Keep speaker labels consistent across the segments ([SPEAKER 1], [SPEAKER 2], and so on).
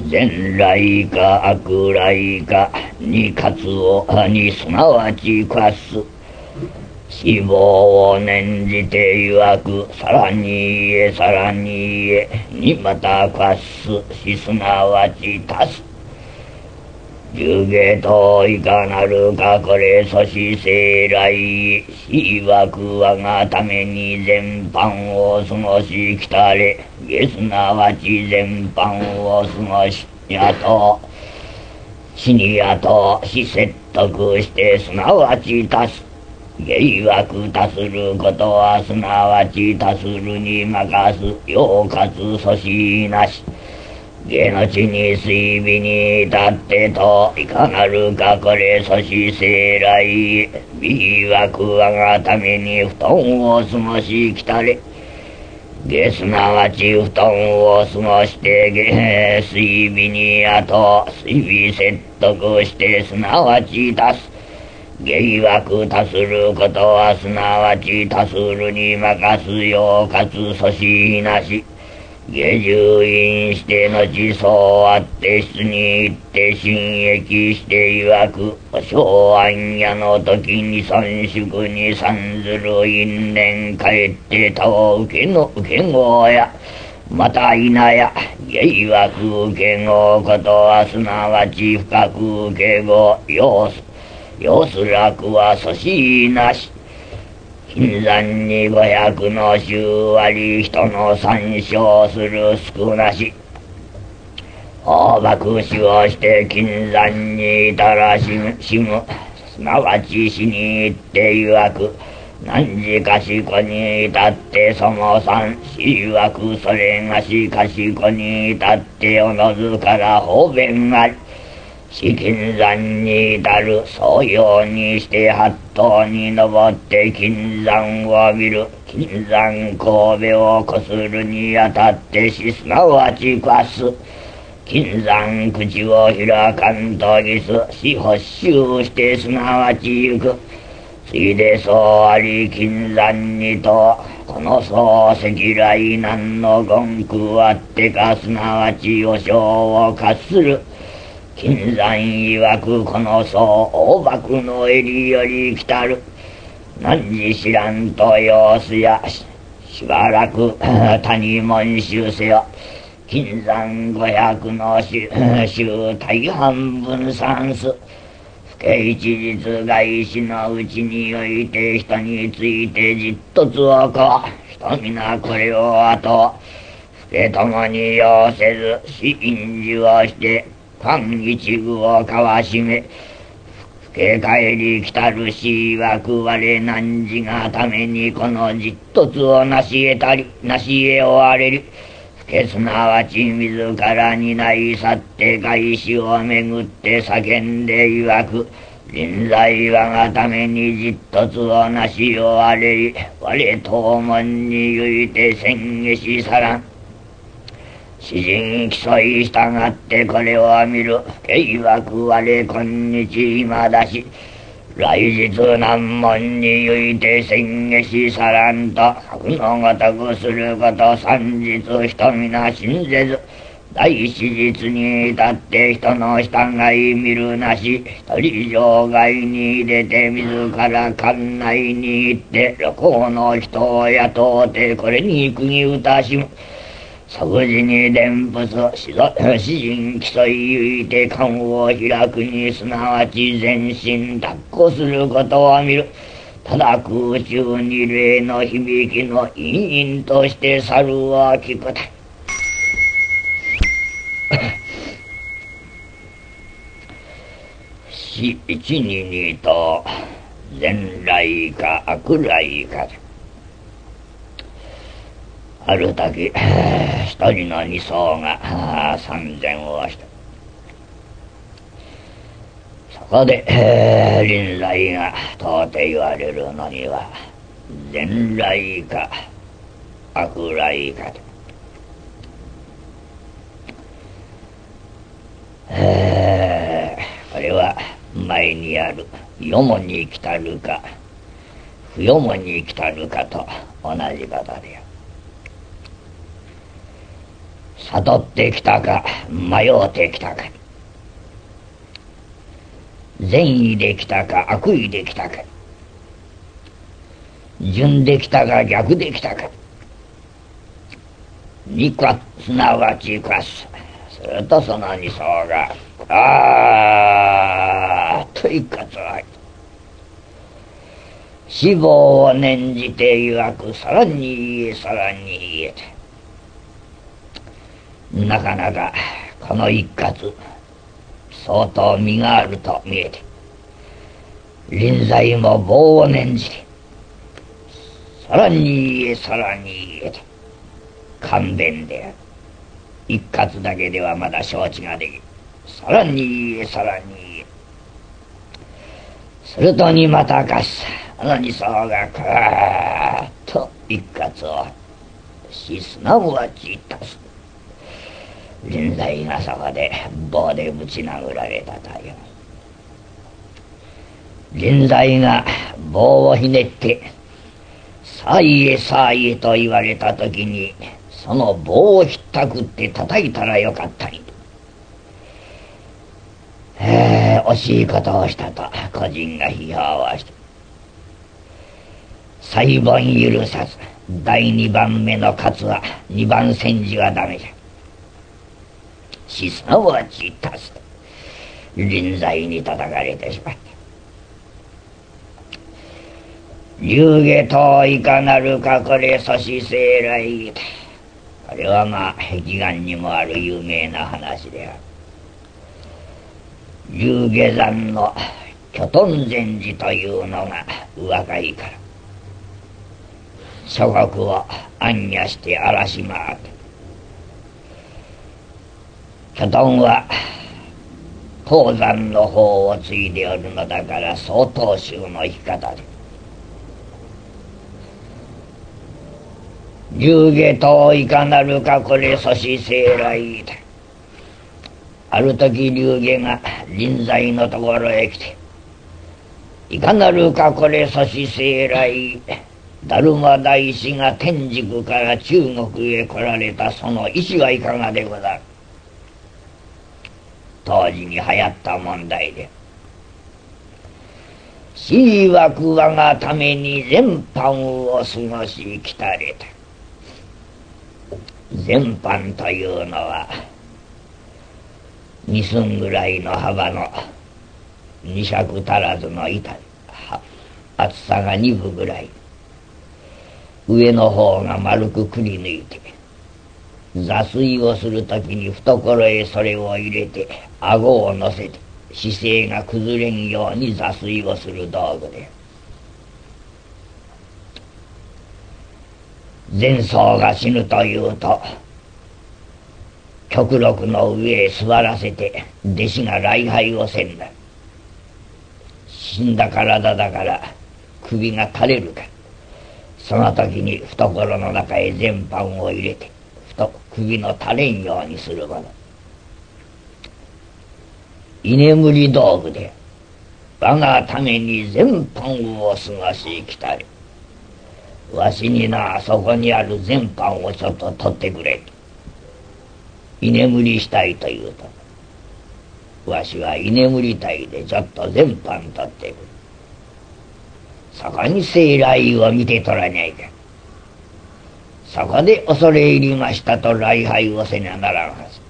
[SPEAKER 1] 善来か悪来かに勝つをにすなわち勝す。死亡を念じて曰くさらに言えさらに言えにまた勝すしすなわち足す。十下といかなるかこれそし生来しわく我がために全般を過ごしきたれ。げすなわち全般を過ごしやと死にやとし説得してすなわち足す。芸枠足することはすなわち足するに任す。ようかつそしなし。下の地に水火に至ってといかなるかこれそし生来美枠我がために布団を過ごしきたれ。下すなわち布団を過ごして水火にあと水火説得してすなわち足す。芸枠足することはすなわち足するに任す。ようかつそしなし。下住院して後そうあって室に行って新役して曰く小安夜の時に尊祝に参ずる因縁帰って他を受け子やまたいなや芸枠受け子ことはすなわち深く受け子要す楽はそしなし。金山に500の10割人の参照する少なし。大爆死をして金山にいたら死ぬすなわち死に行って曰く何時かしこに至ってその三死曰くそれがしかしこに至っておのずから方便あり。四金山に至るそうようにして八頭に登って金山を見る。金山神戸をこするにあたってしすなわちかす。金山口を開かんとぎすし発臭してすなわち行く。ついでそうあり金山にとこのそう赤来難の言句あってかすなわち和尚を喝する。金山曰くこの僧大幕の襟より来たる。何時知らんと様子やしばらく谷門衆せよ。金山500の衆大半分算数。不景一日外死のうちにおいて人についてじっとつをこう。人皆これを後不景ともに要せず死因事をして官一具をかわしめ。不景帰り来たるし曰く我汝がためにこのじっとつを成し得たり成し得終われる。不景すなわち自らにない去って外死をめぐって叫んで曰く臨在我がためにじっとつを成し終われり。我当門にゆいて宣下しさらん。詩人競い従ってこれを見る。計曰我今日今だし来日難問にゆいて宣下しさらんと格のごとくすること三日人皆信ぜず。第四日に至って人の従い見るなし。一人場外に出て自ら館内に行って旅行の人を雇うてこれに釘打たしむ。即時に伝布詩人競いゆいて棺を開くにすなわち全身抱っこすることを見る。ただ空中に霊の響きの陰々として猿を聞くたい。死一二二と善来か悪来か。ある時一人の二僧が参禅をした。そこで臨在が到底言われるのには善来か悪来かと。これは前にあるよもに来たるか不よもに来たるかと同じことである。 悟ってきたか迷うてきたか、善意できたか悪意できたか、順できたか逆できたか、二かすなわちかす。するとその二層がと一括を吐いた。死亡を念じて曰く、さらに言えさらに言えて、なかなかこの一括相当身があると見えて、臨在も棒を念じて、さらに言えさらに言えて勘弁である。一括だけではまだ承知ができる。さらに言えさらに言え。するとにまたかす。あの二層がカーッと一括をし、すなわち足す。臨在がそこで棒でぶち殴られたという。臨在が棒をひねってさあ言えさあ言えと言われた時に、その棒をひったくって叩いたらよかったに、惜しいことをしたと個人が批評をして、裁判許さず第二番目の勝は二番煎じはダメじゃ。しすなわち足すと臨在に叩かれてしまった。流下といかなるかこれ阻止生来。これはまあ壁眼にもある有名な話である。流下山の巨頓禅寺というのが若いから、諸国を暗夜して荒らし回って、巨頓は鉱山の方を継いでおるのだから、曹洞宗の生き方で流下といかなるかこれ阻止生来だ。ある時流下が臨在のところへ来て、いかなるかこれ阻止生来、達磨大師が天竺から中国へ来られたその意思はいかがでござる。当時に流行った問題で、死曰く我がために全般を過ごし来たれた。全般というのは2寸ぐらいの幅の2尺足らずの板、厚さが2分ぐらい、上の方が丸くくり抜いて、座水をするときに懐へそれを入れて顎を乗せて姿勢が崩れんように座水をする道具で、前僧が死ぬというと極録の上へ座らせて弟子が礼拝をせんだ。死んだ体だから首が垂れるから、その時に懐の中へ全般を入れて首の垂れんようにするもの。居眠り道具で我がために全般を過ごし来たれ。わしにな、そこにある全般をちょっと取ってくれ。居眠りしたいというと、わしは居眠りたいでちょっと全般取ってくる。そこに生来を見て取らにゃいかん。そこで恐れ入りましたと礼拝をせにゃならんはず。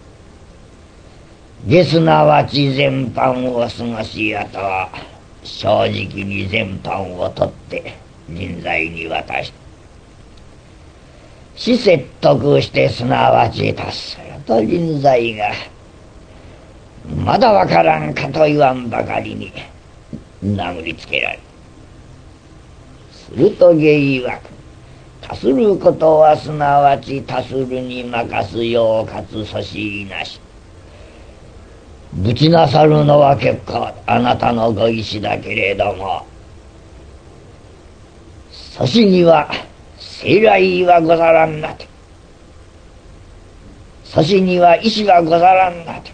[SPEAKER 1] すなわち全般を過ごしあとは正直に全般を取って臨在に渡した。し説得してすなわち達すると臨在がまだわからんかと言わんばかりに殴りつけられる。すると下曰く、達することはすなわち達するに任すようかつ阻止なし。ぶちなさるのは結構あなたのご意志だけれども、阻止には生来はござらんなと。阻止には意志はござらんなと。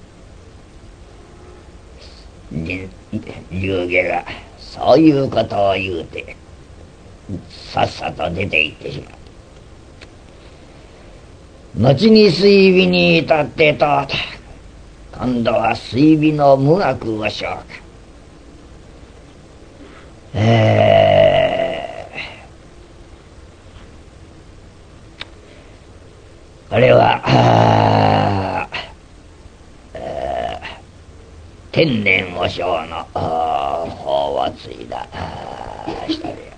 [SPEAKER 1] 流下がそういうことを言うてさっさと出て行ってしまう。 後に水尾に至ってと今度は水尾の無学をしょうか。これは天然和尚の法を継いだ人で、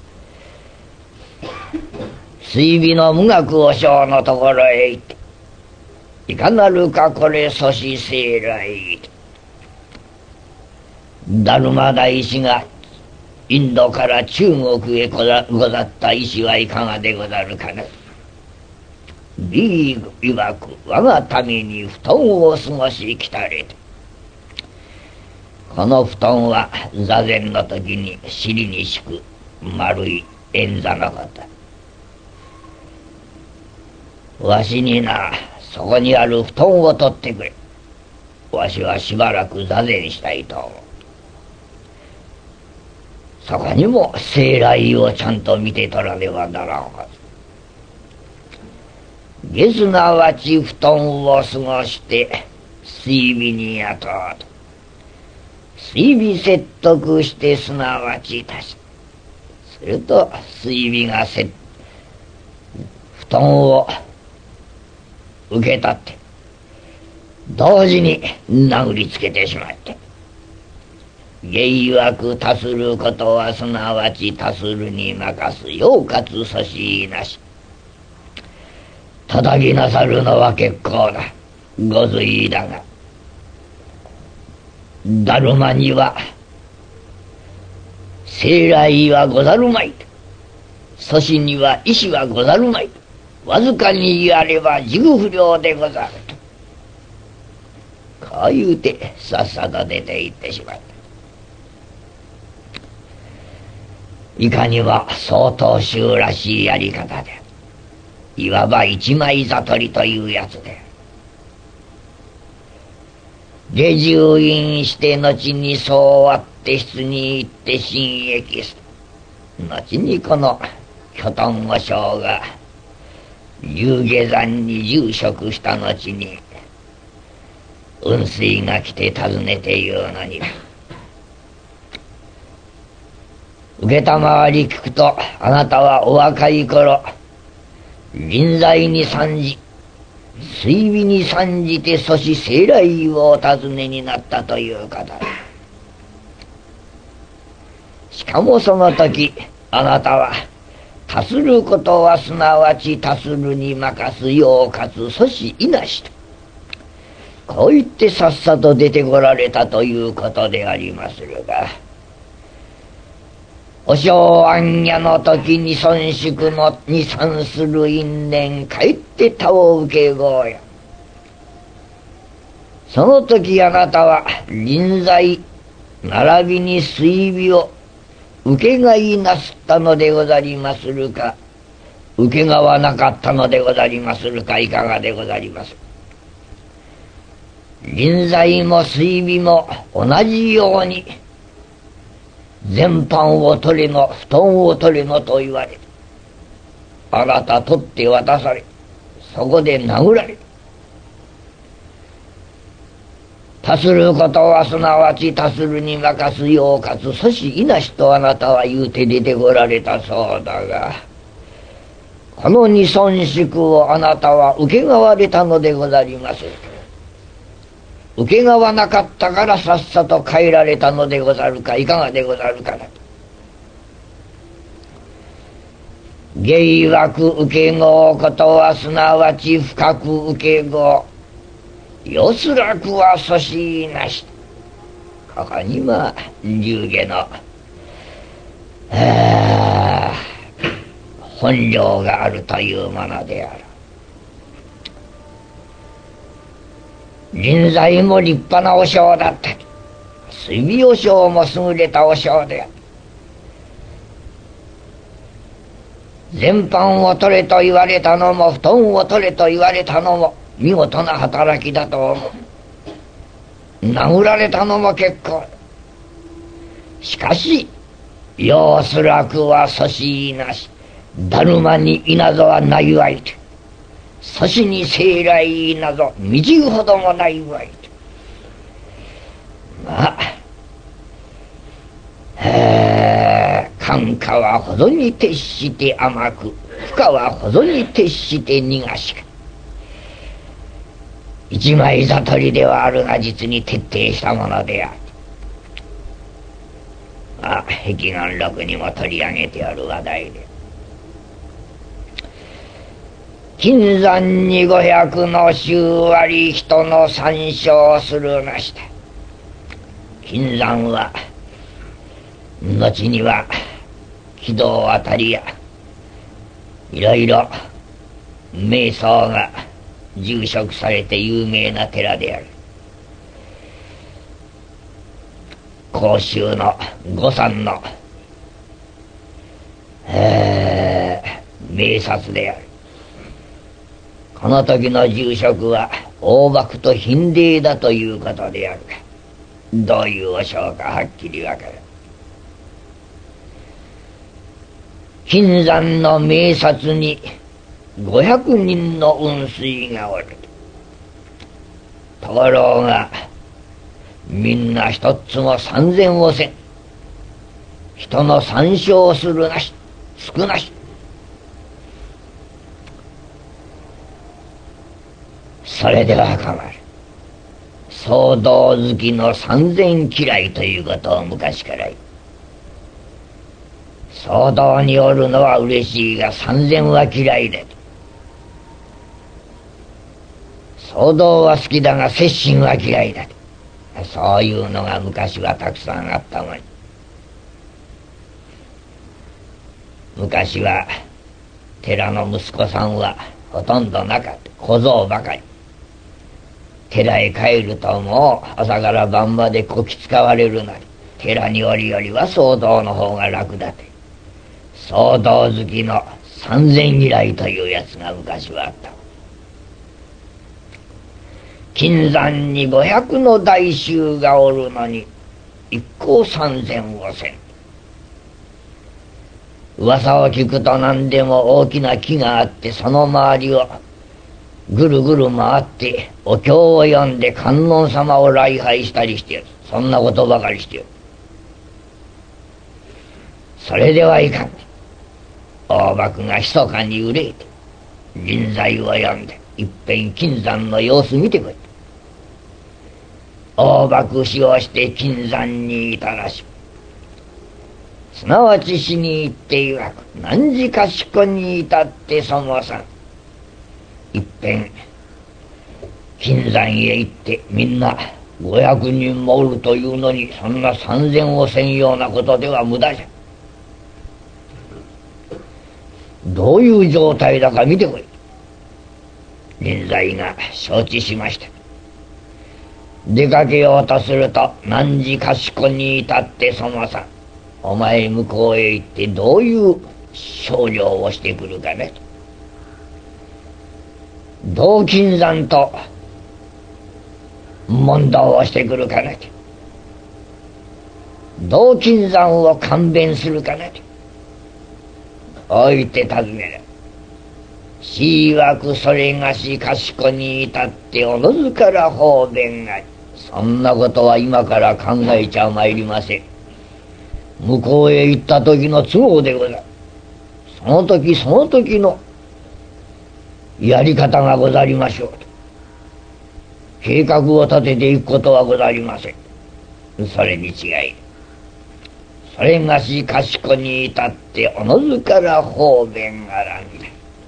[SPEAKER 1] 水尾の無学和尚のところへ行って、いかなるかこれ祖師生来、達磨大師がインドから中国へござった意志はいかがでござるかな。美曰く我がために布団を過ごし来たれと。この布団は座禅の時に尻に敷く丸い円座のこと。わしにな、そこにある布団を取ってくれ。わしはしばらく座禅したいと思う。そこにも生来をちゃんと見て取らねばならんはず。げすなわち布団を過ごして水尾に雇うと。水尾説得してすなわち足し。すると水尾が布団を受け取って同時に殴りつけてしまって、芸曰く多することはすなわち多するに任すようかつ阻止なし。叩きなさるのは結構だ、ご随意だが、達磨には生来はござるまい、阻止には意志はござるまい、わずかに言われば自負不良でござると、こう言うてさっさと出て行ってしまった。いかには曹洞宗らしいやり方で、いわば一枚悟りというやつで、下住院して後にそう終わって室に行って新駅する。後にこの巨豚和尚が龍下山に住職した後に雲水が来て訪ねて言うのに、承り聞くと、あなたはお若い頃臨在に参じ、水尾に参じて阻止生来をお尋ねになったという方。しかもその時あなたは多することはすなわち多するに任すようかつ阻止いなしと、こう言ってさっさと出てこられたということでありまするが、お正安夜の時に尊祝のに参する因縁帰って他を受けごうや。その時あなたは臨在並びに水尾を受けがいなすったのでござりまするか、受けがわなかったのでござりまするか、いかがでござります。臨在も水尾も同じように全般を取れの布団を取れのと言われ、あなた取って渡され、そこで殴られ、多することはすなわち多するに任すようかつ阻止いなしとあなたは言うて出てこられたそうだが、この二尊祝をあなたは受けがわれたのでござります。受けがわなかったからさっさと帰られたのでござるか、いかがでござるかな。芸曰受けごうことはすなわち深く受けごう、よすらくは阻止なし。ここに龍下の本領があるというものである。臨在も立派な和尚だったり、水尾和尚も優れた和尚である。全般を取れと言われたのも布団を取れと言われたのも見事な働きだと思う。殴られたのも結構。しかし要すらくは阻止なし、達磨に稲造はなぎわいて、 阻止に生来などみじるほどもないわいと。まあ寒夏はほどに徹して甘く、負荷はほどに徹して苦しく、一枚悟りではあるが実に徹底したものである。碧眼録にも取り上げてある話題で、金山に500の衆割人の参照するなした。金山は後には木戸あたりやいろいろ瞑想が住職されて有名な寺である。甲州の御山の名刹である。この時の住職は大幕と品霊だということであるが、どういうお称かはっきりわからん。金山の名刹に500人の雲水がおる。ところがみんな一つも参禅をせん。人の参照するなし、少なし。それではかまる。騒動好きの参禅嫌いということを昔から言う。騒動におるのは嬉しいが参禅は嫌いで、騒動は好きだが摂心は嫌いだと、そういうのが昔はたくさんあったもん。昔は寺の息子さんはほとんどなかった。小僧ばかり。寺へ帰るともう朝から晩までこき使われるなり、寺におるよりは騒動の方が楽だと。騒動好きの参禅嫌いというやつが昔はあった。金山に500の大衆がおるのに一向参禅をせん。噂を聞くと何でも大きな木があって、その周りをぐるぐる回ってお経を読んで観音様を礼拝したりしている。そんなことばかりしている。それではいかん。大幕が密かに憂えて臨済を読んでいっぺん金山の様子見てこい。大幕使用して金山にいたらしい。すなわち死に行っていわく、何時かしこに至ってそもさん。いっぺん金山へ行ってみんな500人もおるというのに、そんな参禅をせんようなことでは無駄じゃ。どういう状態だか見てこい。臨済が承知しました。出かけようとすると、何時かしこに至ってそもさん、お前向こうへ行ってどういう商量をしてくるかねと。同金山と問答をしてくるかねと。同金山を勘弁するかねと。おいて尋ねる。しわくそれがしかしこに至っておのずから方便がり。そんなことは今から考えちゃまいりません。向こうへ行った時の都合でござる。その時その時のやり方がござりましょうと。計画を立てていくことはござりません。それに違い、それがしかしこに至っておのずから方便あらんだ。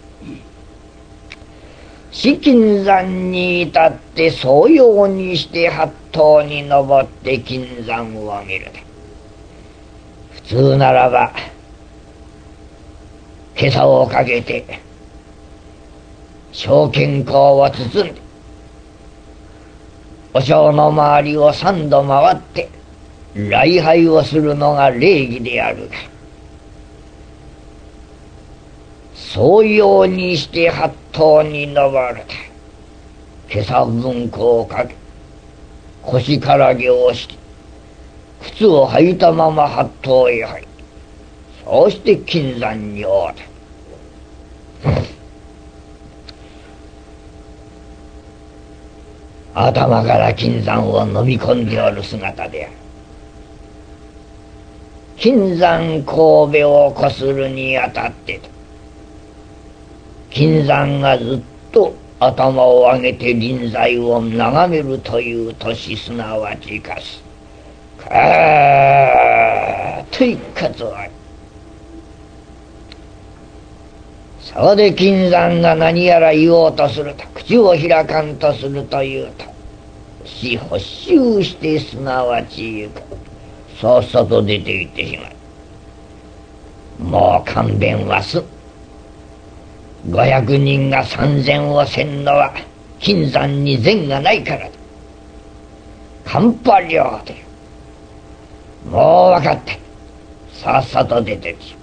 [SPEAKER 1] 四金山に至ってそうようにして八頭に登って金山を見るで。普通ならば袈裟をかけて小健康を包んでお正の周りを3度回って礼拝をするのが礼儀であるが、そうようにして八頭に登ると、袈裟文庫をかけ腰からげをして靴を履いたまま八頭へ入り、そうして金山におる。 頭から金山を飲み込んでおる姿である。金山神戸をこするにあたって金山がずっと頭を上げて臨在を眺めるという年、すなわちかすカーッと一喝をあり、そこで金山が何やら言おうとすると、口を開かんとするというと、死補修して、すなわち言うか、さっさと出て行ってしまう。もう勘弁はす。500人が3000をせんのは金山に善がないからだ。カンパ領でもう分かった。さっさと出てき。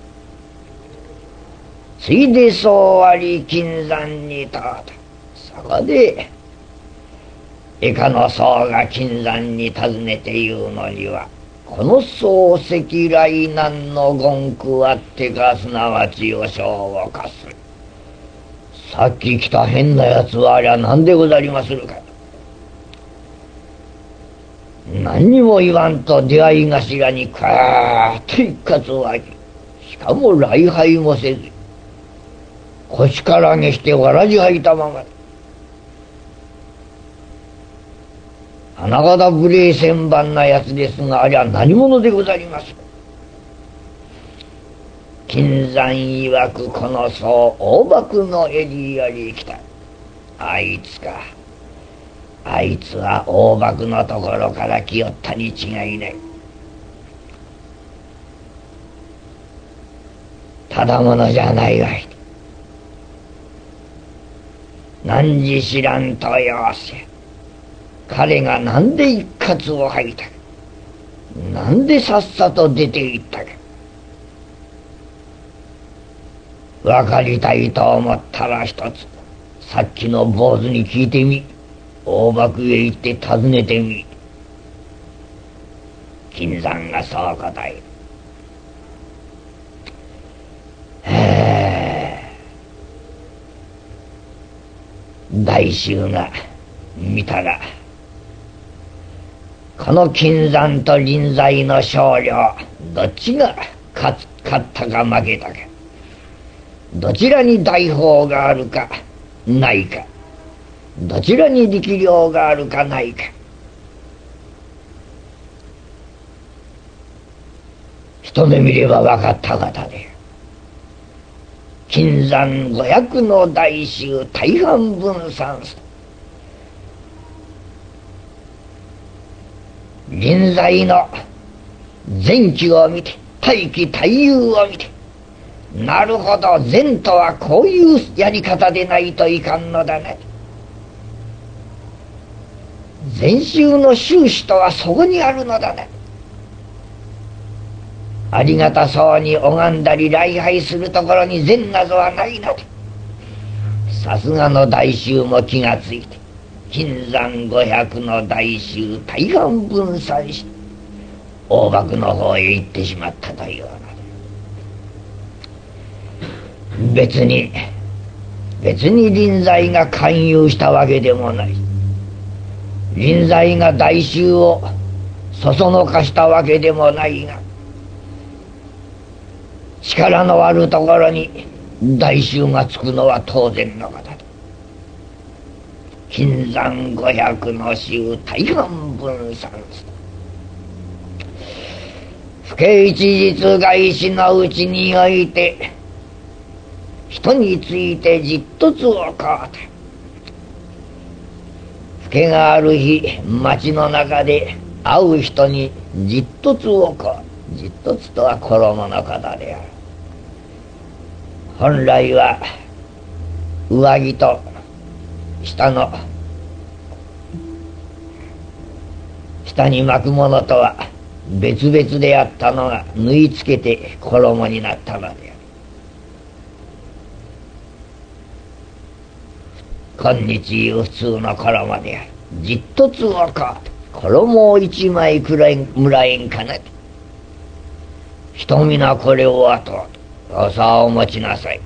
[SPEAKER 1] ついでそうあり金山に到達。そこで以下の僧が金山に尋ねて言うのには、この僧赤来難の言句あってか、すなわち和尚を化する。さっき来た変なやつはありゃ何でござりまするか。何にも言わんと出会い頭にカーッと一喝を上げ、しかも礼拝もせず腰からげしてわらじ履いたままで、花形無礼千番なやつですが、ありゃ何者でござります。金山曰く、この僧大幕のエリアに来た。あいつか。あいつは大幕のところから来よったに違いない。ただものじゃないわい。何時知らんとよせ。彼がなんで一喝を吐いたか、なんでさっさと出て行ったか、分かりたいと思ったら一つ、さっきの坊主に聞いてみ。大幕へ行って尋ねてみ。金山がそう答える。大衆が見たら、この金山と臨在の少量、どっちが勝ったか負けたか、どちらに大法があるかないか、どちらに力量があるかないか、一目見れば分かった方で、金山500の大衆大半分散す。臨在の前期を見て、大器大勇を見て、なるほど、善とはこういうやり方でないといかんのだね。禅宗の宗旨とはそこにあるのだね。ありがたそうに拝んだり礼拝するところに善などはないので、さすがの大衆も気がついて、金山500の大衆大半分散し、大幕の方へ行ってしまったというので、別に臨在が勧誘したわけでもない。臨在が大衆をそそのかしたわけでもないが、力のあるところに大衆がつくのは当然のことだ。金山500の衆大半分散す。不敬一日外死のうちにおいて、人についてじっとつをこうた。不敬がある日、街の中で会う人にじっとつをこう。じっとつとは衣のことである。本来は上着と下に巻くものとは別々であったのが、縫い付けて衣になったのである。今日いう普通の衣である。じっとつをこう。衣を一枚くらいもらえんかな。人皆これをあとさあお持ちなさい。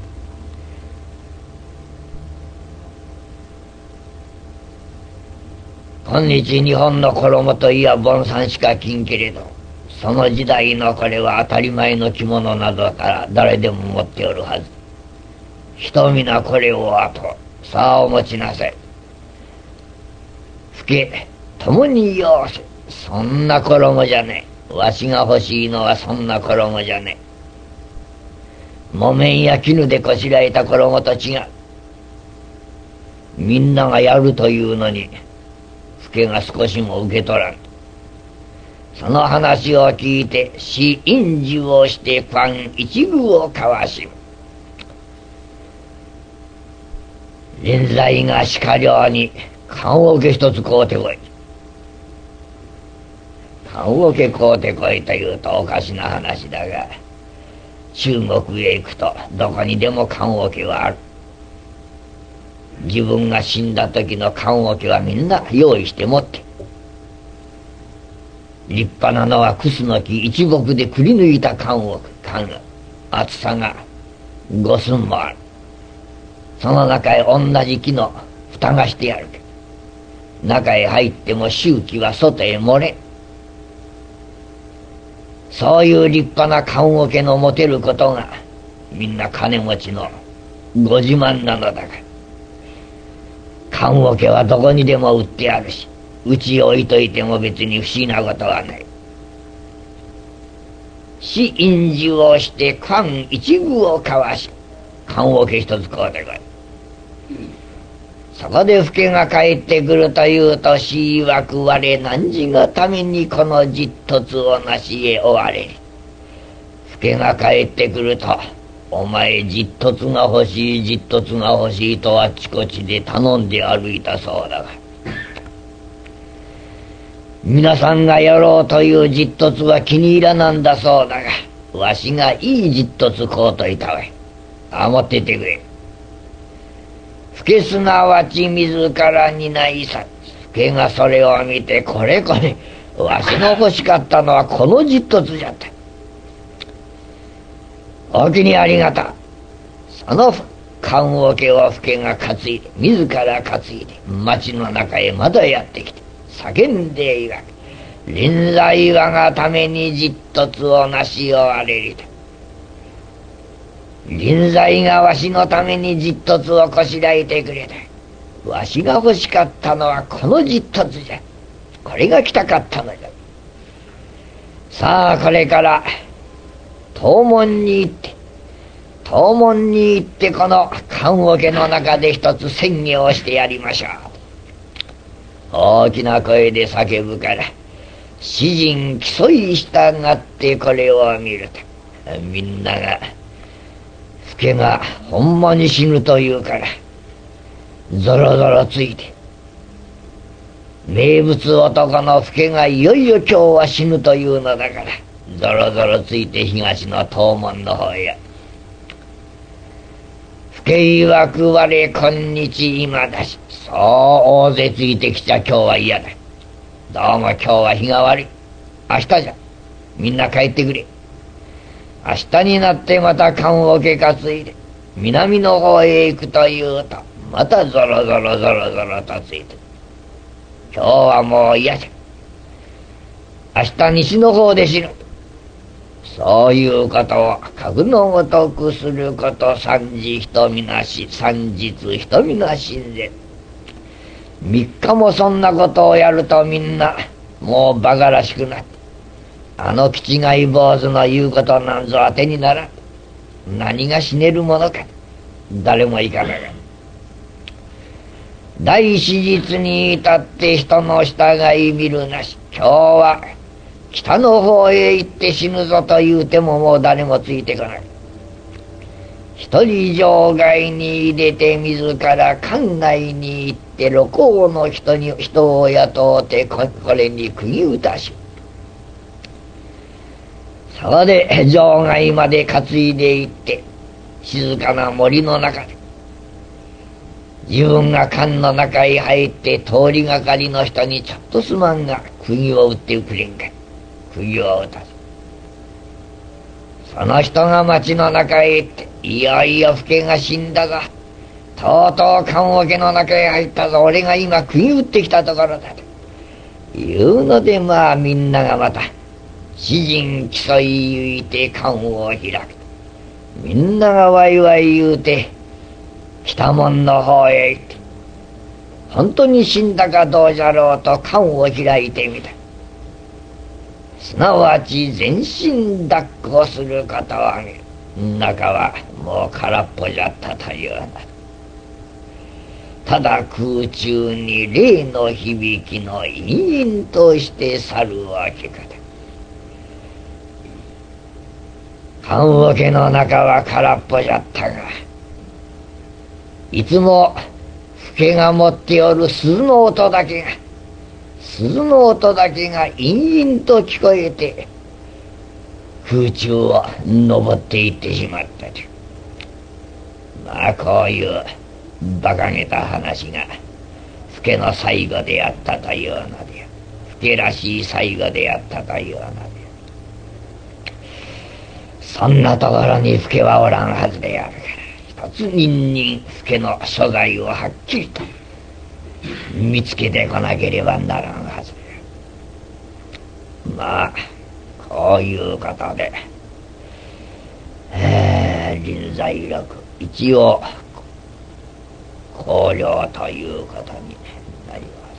[SPEAKER 1] 今日日本の衣といや盆山しか着んけれど、その時代のこれは当たり前の着物などから誰でも持っておるはず。人皆これをあと、さあお持ちなさい。老け共によせ。そんな衣じゃねえ。わしが欲しいのはそんな衣じゃねえ。木綿や絹でこしらえた衣と違う。みんながやるというのに老けが少しも受け取らん。その話を聞いて死因事をしてファン一具を交わし、臨在が鹿寮に棺桶一つ買うてこい。棺桶買うてこいというとおかしな話だが、中国へ行くとどこにでも棺桶はある。自分が死んだ時の棺桶はみんな用意して持って、立派なのはクスノキ一木でくり抜いた棺桶。厚さが5寸もある。その中へ同じ木の蓋がしてあるけど、中へ入っても臭気は外へ漏れん。そういう立派な棺桶の持てることがみんな金持ちのご自慢なのだが、棺桶はどこにでも売ってあるし、うちへ置いといても別に不思議なことはない。死因事をして棺一具を交わし、棺桶一つ買うてこい。そこで老けが帰ってくるというと、しいわく我何時がためにこの実突をなしへ追われる。老けが帰ってくると、お前実突が欲しい実突が欲しいとあっちこっちで頼んで歩いたそうだが、皆さんがやろうという実突は気に入らなんだそうだが、わしがいい実突買うといたわい。持ってってくれ。老けすなわち自らにないさ。老けがそれを見て、これこれわしの欲しかったのはこの実突じゃった。お気にありがた。その棺桶を老けが担いで、自ら担いで町の中へまだやってきて叫んでいわく、臨在我がために実突をなし終われりと。臨在がわしのために実突をこしらえてくれた。わしが欲しかったのはこの実突じゃ。これが来たかったのじゃ。さあこれから東門に行ってこの棺桶の中で一つ宣言をしてやりましょう。大きな声で叫ぶから、詩人競い従ってこれを見ると、みんなが老けがほんまに死ぬというからぞろぞろついて、名物男の老けがいよいよ今日は死ぬというのだからぞろぞろついて東の東門の方へ。老けいわく我今日今だし、そう大勢ついてきちゃ今日は嫌だ。どうも今日は日が悪い。明日じゃ。みんな帰ってくれ。明日になってまた棺桶担いで南の方へ行くというと、またぞろぞろぞろぞろとついて、今日はもう嫌じゃ。明日西の方で死ぬ。そういうことを格のごとくすること、三日一みなしんぜ。3日もそんなことをやるとみんなもう馬鹿らしくなって、あの気違い坊主の言うことなんぞ当てにならん。何が死ねるものか誰もいかない。大史実に至って人の従い見るなし。今日は北の方へ行って死ぬぞと言うてももう誰もついてこない。一人場外に入れて自ら関内に行って露光の人を雇うてこれに釘打たし、そこで場外まで担いで行って静かな森の中で自分が棺の中へ入って通りがかりの人にちょっとすまんが釘を打ってくれんか。釘を打たす。その人が町の中へ行って、いよいよ老けが死んだぞ。とうとう棺桶の中へ入ったぞ。俺が今釘打ってきたところだと。 いうのでみんながまた詩人競いゆいて館を開く。みんながワイワイ言うて北門の方へ行って、本当に死んだかどうじゃろうと館を開いてみた。すなわち全身抱っこする方はね、中はもう空っぽじゃったというな。ただ空中に霊の響きの陰々として去るわけかで、棺桶の中は空っぽじゃったが、いつもフケが持っておる鈴の音だけが陰々と聞こえて空中を登っていってしまったと。こういう馬鹿げた話がフケの最後であったというので、フケらしい最後であったというので、そんなところにフケはおらんはずであるから、一つ人フケの所在をはっきりと見つけてこなければならんはずである。こういうことで臨済録一応考慮ということになります。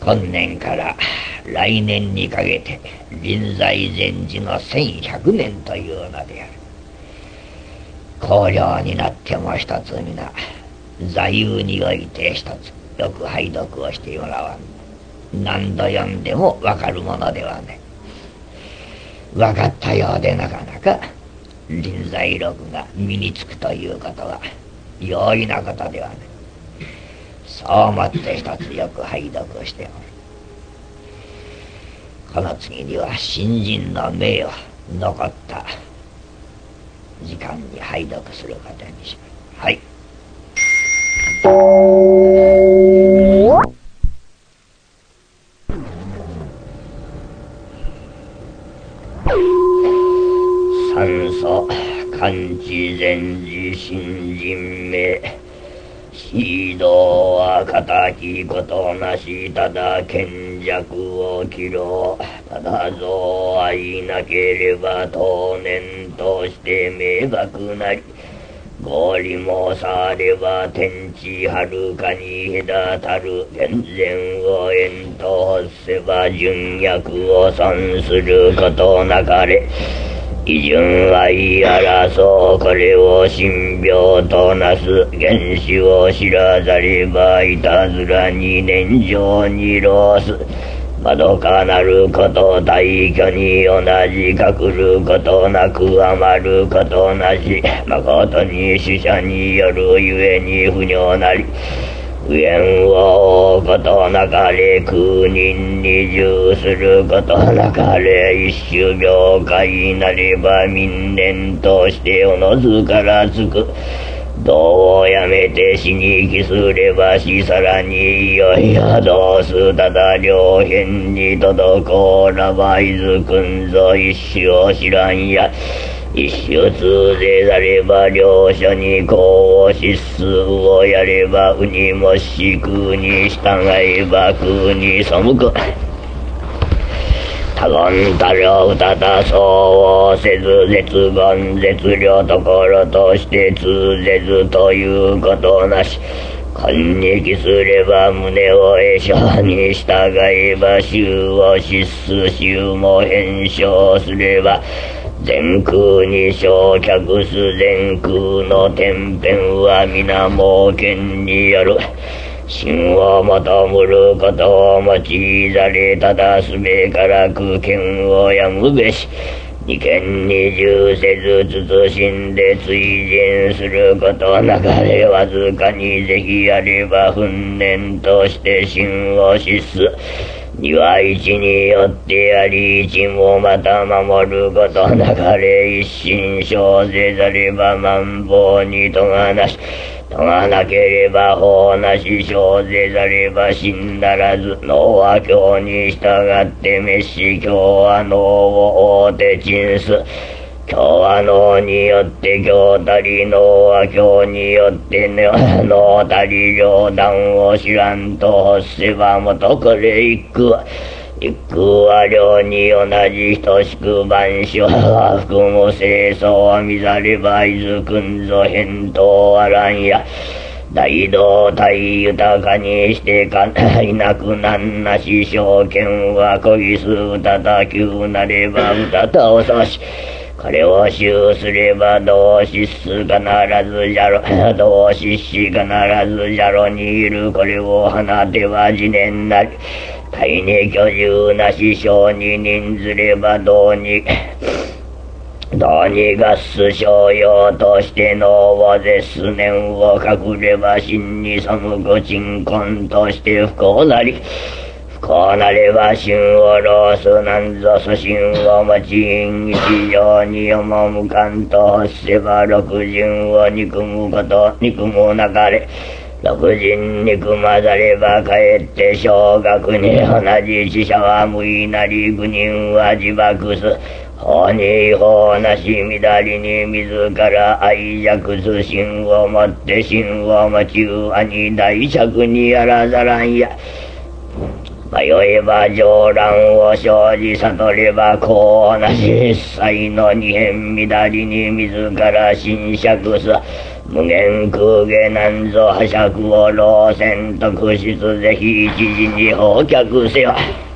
[SPEAKER 1] 今年から来年にかけて臨済前治の1100年というのである。考慮になっても一つ皆座右において一つよく拝読をしてもらわん。何度読んでも分かるものではない。分かったようでなかなか臨済録が身につくということは容易なことではない。そう思って一つよく拝読をしておる。この次には新人の名誉残った時間に拝読することにします。はい。三祖漢知禅師新人名、指導は敵ことなし、ただ賢弱を切ろう。ただぞ愛なければ当年として迷惑なり、合理もされば天地はるかに隔たる。健全を縁と欲せば純薬を損することなかれ。異純愛争うこれを神病となす。原始を知らざればいたずらに念情に労す。まどかなること大挙に同じかくることなく余ることなし。まことに死者によるゆえに不尿なり。無縁を負うことなかれ。空人に従することなかれ。一種業界なれば民年としておのずからつく。道をやめて死に帰すればし、さらにいよいよどうす。ただ両辺に滞らばいずくんぞ。一種を知らんや。一種通ぜざれば両所に功を失す。をやればうにもし空に従えば空に背く。他言他量ただそうせず、絶言絶量ところとして通ぜずということなし。今日すれば胸を会所に従えば衆を失す。衆も変笑すれば全空に焼却す。全空の天辺は皆猛犬による。真を求むることを用いざれ。ただすべからく剣をやむべし。二剣に従せず慎んで追尋することなかれ。わずかに是非やれば訓練として真を失す。二は一によってやり、一もまた守ることなかれ。一心生ぜざれば万法にとがなし。とがなければ法なし。生ぜざれば真ならず。脳は経に従って滅し、経は脳を覆って沈す。 今日は能によって今日たり能は今日によって能たり冗談を知らんと欲せばもとこれ一句は両に同じ等しく万象は含む清掃は見ざればいずくんぞ返答あらんや大道体豊かにしてかいなくなんなし証券はこぎすうたたきゅうなればうたたをさしこれを習すれば同志す必ずじゃろ同志し必ずじゃろにいるこれを放ては次年なり大に居住なし小に人ずればどうに合す商用としてのを絶す念を隠れば真に背く鎮魂として不幸なり不幸なれば真を老すなんぞ粗心を持ち因一条に赴かんと欲せば六人を憎むなかれ六人憎まざればかえって小学に同じ死者は無意なり愚人は自爆す法に違法なし乱りに自ら愛弱す心をもって心を持ちうわに大尺にあらざらんや迷えば上乱を生じ悟ればこうなし一切の二変乱りに自ら侵釈す無限空下なんぞ破釈を老戦特質ぜひ一時に放却せよ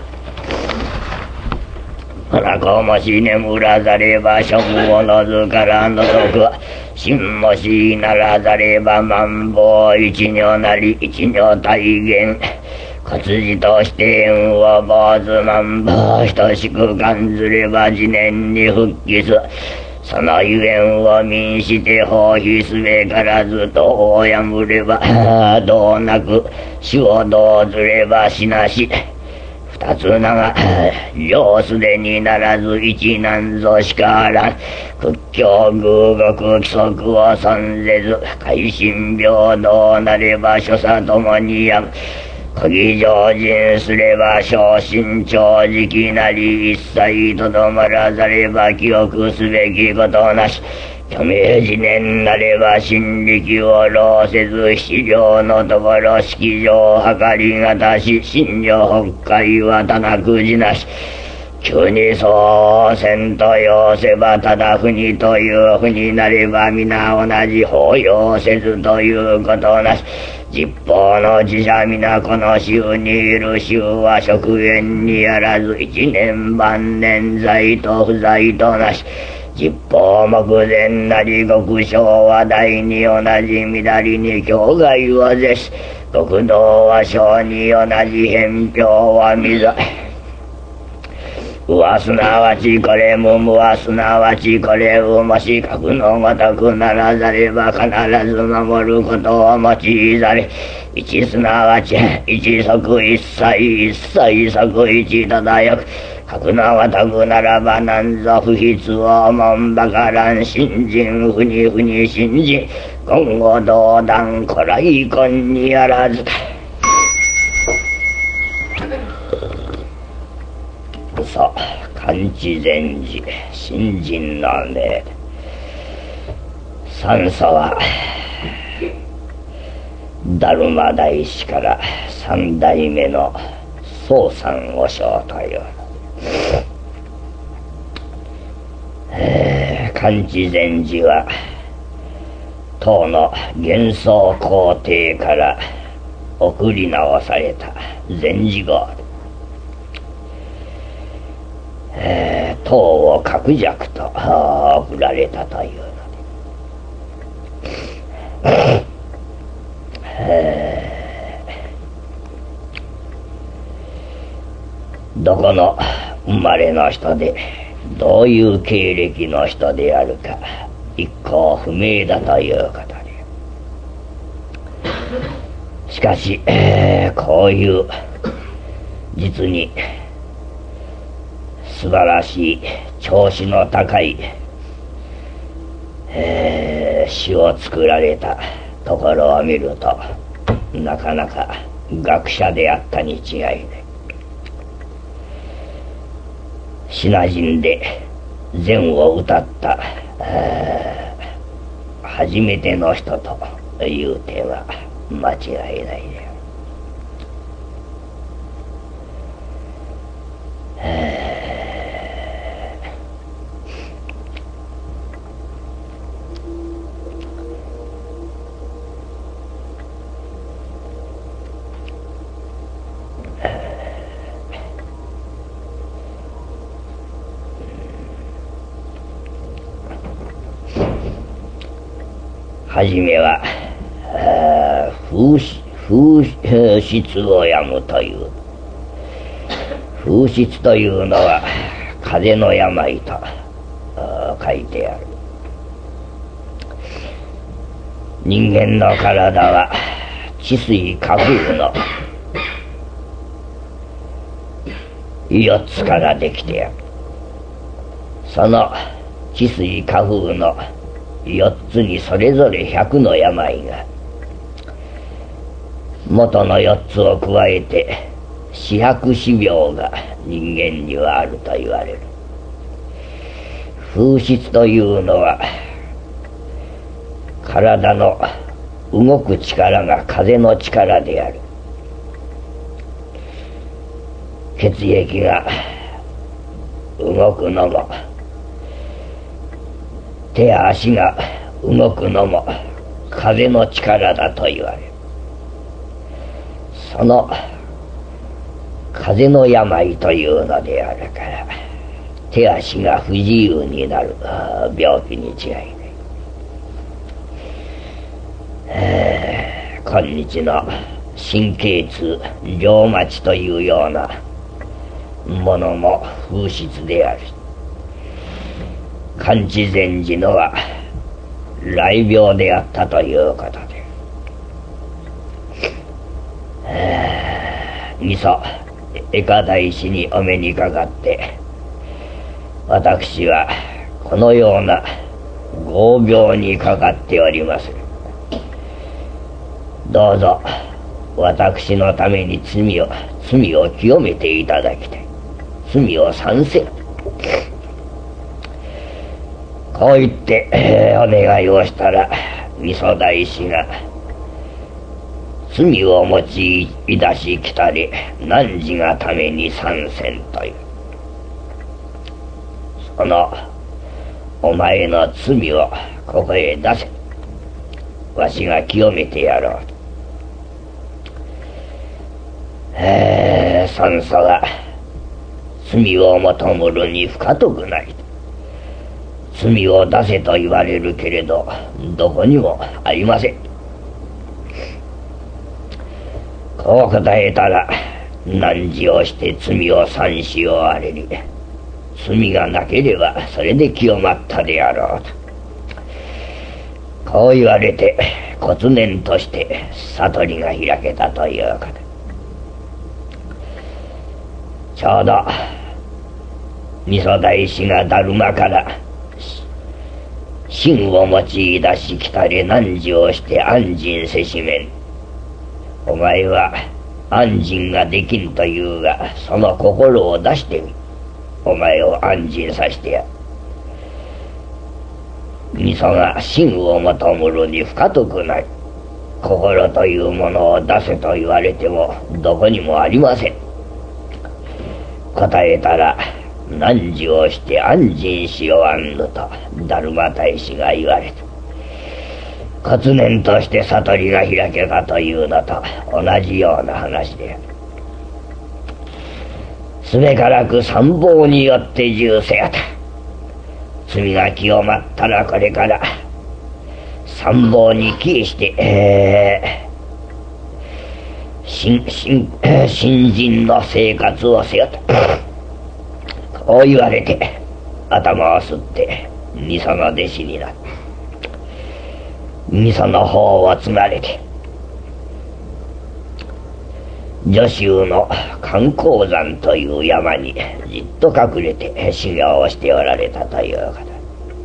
[SPEAKER 1] 花子もし眠らざれば食をのずから覗く心もしならざれば万法一如なり一如体現活字として縁を坊主万法等しく感ずれば次年に復帰すそのゆえんを民して放棄すべからずとをやむればどうなく死をどうずればしなし二つ長両すでにならず一なんぞしかあらん屈強偶国規則を損ぜず改心平等なれば所作ともにやむ古義常人すれば小心長直なり一切とどまらざれば記憶すべきことなし虚名自念なれば心力を浪せず七条のところ式場計りがたし真女北海はたなくじなし急にそうせんと要せばただふにというふになれば皆同じ法要せずということなし実法の自社皆この州にいる州は職員にあらず一年万年在と不在となし実法目前なり極小は大に同じ乱りに境外を絶し極道は小に同じ偏僻は未在うはすなわちこれ無無はすなわちこれうもし格のごとくならざれば必ず守ることを用いざれ一すなわち一即一切一切即一とだよく格のごとくならばなんぞ不必をもんばからん信心ふにふに信心今後同断古来根にあらずかさあ完治禅師新人の命三祖は達磨大師から三代目の宗さんを称という完治禅師は唐の幻想皇帝から送り直された禅師号唐を格弱と送られたというので、どこの生まれの人でどういう経歴の人であるか一向不明だということでしかし、こういう実に素晴らしい調子の高い、詩を作られたところを見るとなかなか学者であったに違いない。シナ人で禅を歌った初めての人という点は間違いないね。はじめは風湿をやむという。風湿というのは風の病と書いてある。人間の体は地水火風の4つからできてある。その地水火風の4つにそれぞれ100の病が、元の4つを加えて四白四病が人間にはあると言われる。風湿というのは体の動く力が風の力である。血液が動くのも手や足が動くのも風の力だと言われる。その風の病というのであるから、手足が不自由になる病気に違いない。今日の神経痛、リウマチというようなものも風湿である。完治禅師のは雷病であったということで、みそ江家大師にお目にかかって、私はこのような業病にかかっております。どうぞ私のために罪を清めていただきたい。罪を賛成。こう言ってお願いをしたら、みそ大師が罪を持ちいだし来たり汝がために参戦という、そのお前の罪をここへ出せ、わしが清めてやろう。酸素が罪を求むるに不可得ない。罪を出せと言われるけれど、どこにもありません。こう答えたら、汝をして罪を三しをあれり、罪がなければそれで清まったであろうと、こう言われて骨念として悟りが開けたということ。ちょうどみそ大師がだるまから真を用い出しきたれ汝をして安心せしめん。お前は安心ができんというが、その心を出してみ、お前を安心させてや。みそが真を求むるに不可得ない。心というものを出せと言われてもどこにもありません。答えたら、汝をして安心しよわんぬとだるま大師が言われた。骨念として悟りが開けたというのと同じような話である。すべからく参謀によって重せやと。罪が清まったらこれから参謀に帰して新人の生活をせよとこう言われて、頭をすってみその弟子になった。みその方を継がれて、女州の観光山という山にじっと隠れて修行をしておられたということ。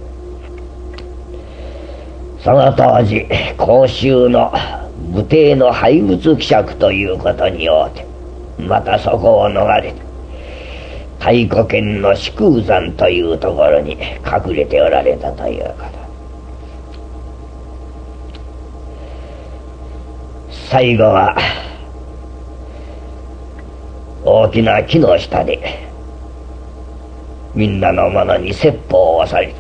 [SPEAKER 1] その当時、甲州の武帝の廃仏希釈ということにおうて、またそこを逃れて太鼓県の四空山というところに隠れておられたということ。最後は大きな木の下でみんなの者に説法をされる。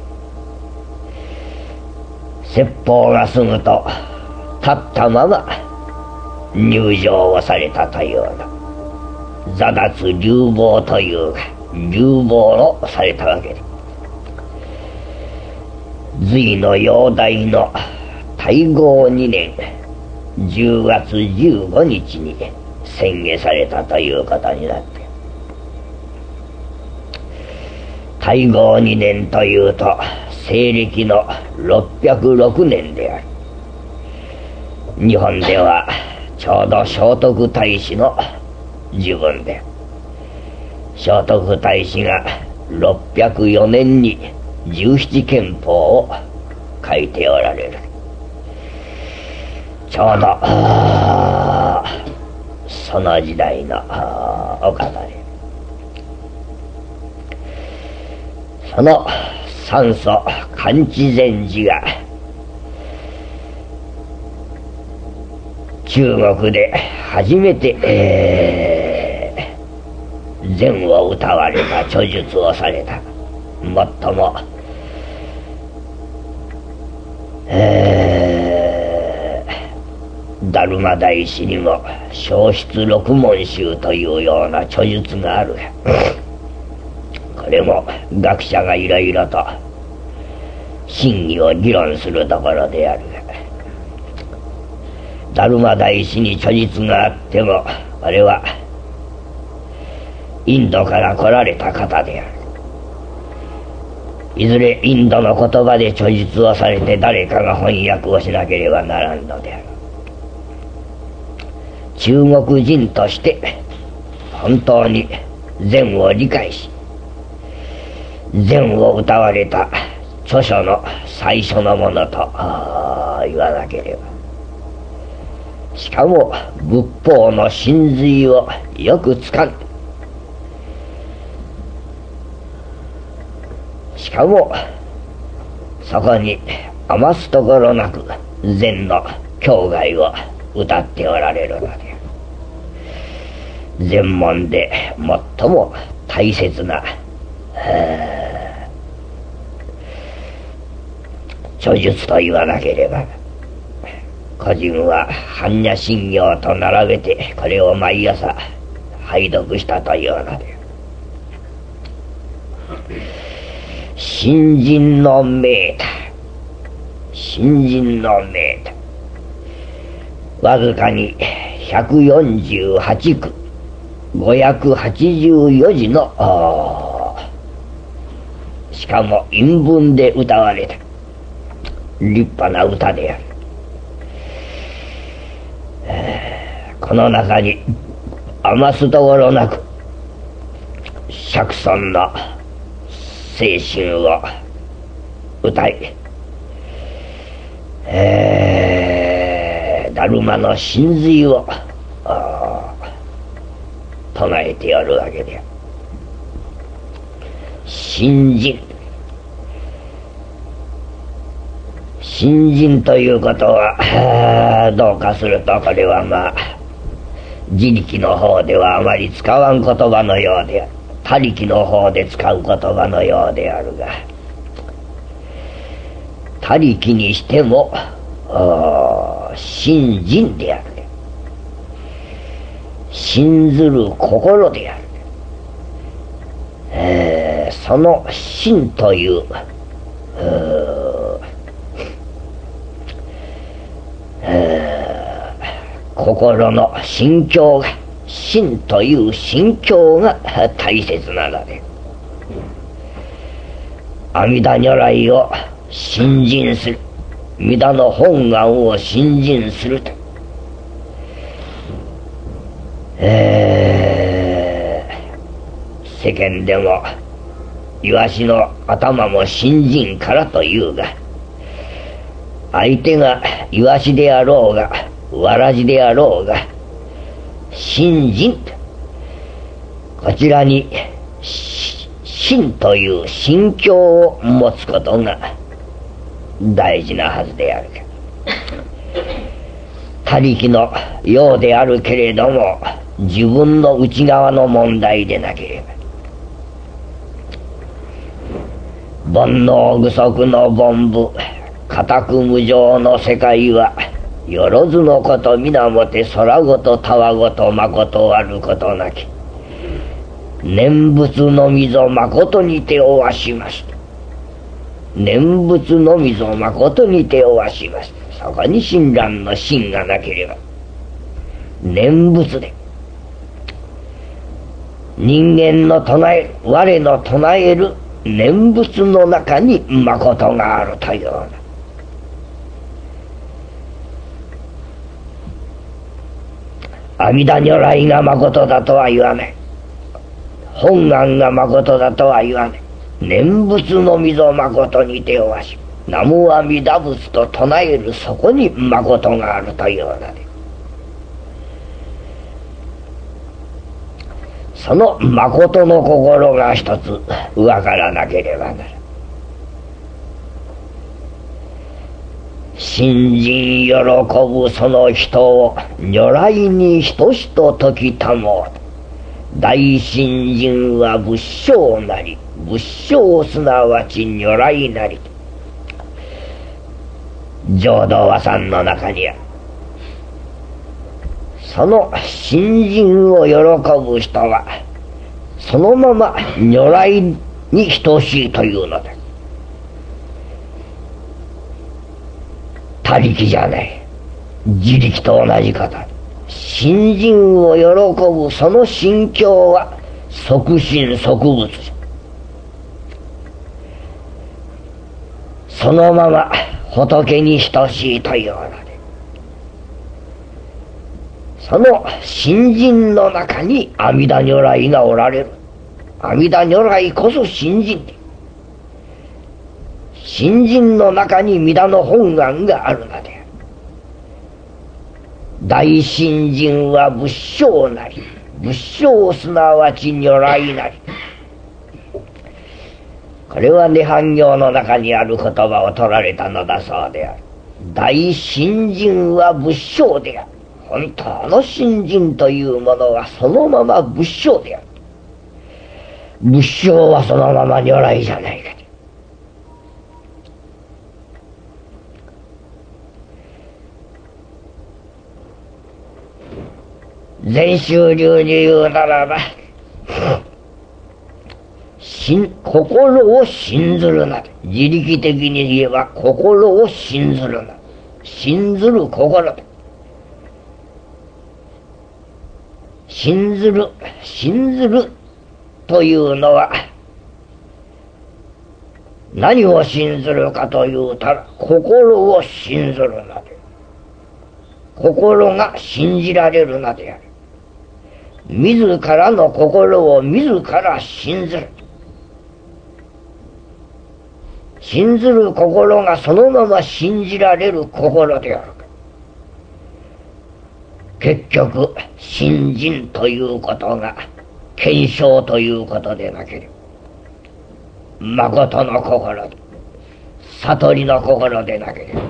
[SPEAKER 1] 説法が済むと立ったまま入場をされたというような座脱流亡という流亡をされたわけで、隋の煬帝の大業2年10月15日に宣言されたということになって、大業2年というと西暦の606年である。日本ではちょうど聖徳太子の時分で、聖徳太子が604年に17憲法を書いておられる。ちょうどその時代のお方で、その三祖寛知禅師が中国で初めて、禅を歌われた、著述をされた。もっとも、達磨大師にも小出六門集というような著述がある。これも学者がいろいろと真偽を議論するところである。達磨大師に著述があっても、あれはインドから来られた方である。いずれインドの言葉で著述をされて誰かが翻訳をしなければならんのである。中国人として本当に禅を理解し、禅を歌われた著書の最初のものと言わなければ。しかも仏法の真髄をよくつかんで、しかもそこに余すところなく禅の境外を歌っておられるので、禅門で最も大切な著述と言わなければ。個人は般若心経と並べてこれを毎朝拝読したというので、新人の名だ、新人の名だ。わずかに148句584字のしかも韻文で歌われた立派な歌である。この中に余すところなく釈尊の精神を歌い、達磨の真髄を唱えておるわけで、信心、信心ということはどうかすると、これはまあ自力の方ではあまり使わん言葉のようである。他力の方で使う言葉のようであるが、他力にしても信心である。信ずる心である。その信という心の心境が、心という心境が大切なので、阿弥陀如来を信心する、弥陀の本願を信心すると、世間でもイワシの頭も信心からというが、相手がイワシであろうがわらじであろうが信心と、こちらに心という心境を持つことが大事なはずであるけど、他力のようであるけれども自分の内側の問題でなければ、煩悩具足の凡夫固く無常の世界はよろずのこと皆もて空ごとたわごとまことあることなき念仏のみぞまことにておわします。念仏のみぞまことにておわします。そこに親鸞の心がなければ、念仏で人間の唱える我の唱える念仏の中に誠があるというような、阿弥陀如来が誠だとは言わない、本願が誠だとは言わない。念仏のみぞ誠にておわし、南無阿弥陀仏と唱えるそこに誠があるというようなね、その誠の心が一つ分からなければならない。信心喜ぶその人を如来に等しと説きたもう。大信心は仏性なり、仏性すなわち如来なり。浄土和さんの中にはその信心を喜ぶ人はそのまま如来に等しいというのです。他力じゃない、自力と同じ方。信心を喜ぶその心境は即心即仏じゃ。そのまま仏に等しいというので、その信心の中に阿弥陀如来がおられる。阿弥陀如来こそ信心で、信心の中に弥陀の本願があるのである。大信心は仏性なり、仏性すなわち如来なり。これは涅槃行の中にある言葉を取られたのだそうである。大信心は仏性である。本当の信心というものはそのまま仏性である。仏性はそのまま如来じゃないか。禅宗流に言うならば、心を信ずるな。自力的に言えば心を信ずるな。信ずる心だ。信ずるというのは何を信ずるかというたら、心を信ずるなで、心が信じられるなである。自らの心を自ら信ずる。信ずる心がそのまま信じられる心である。結局信心ということが検証ということでなければ、誠の心で、悟りの心でなければ、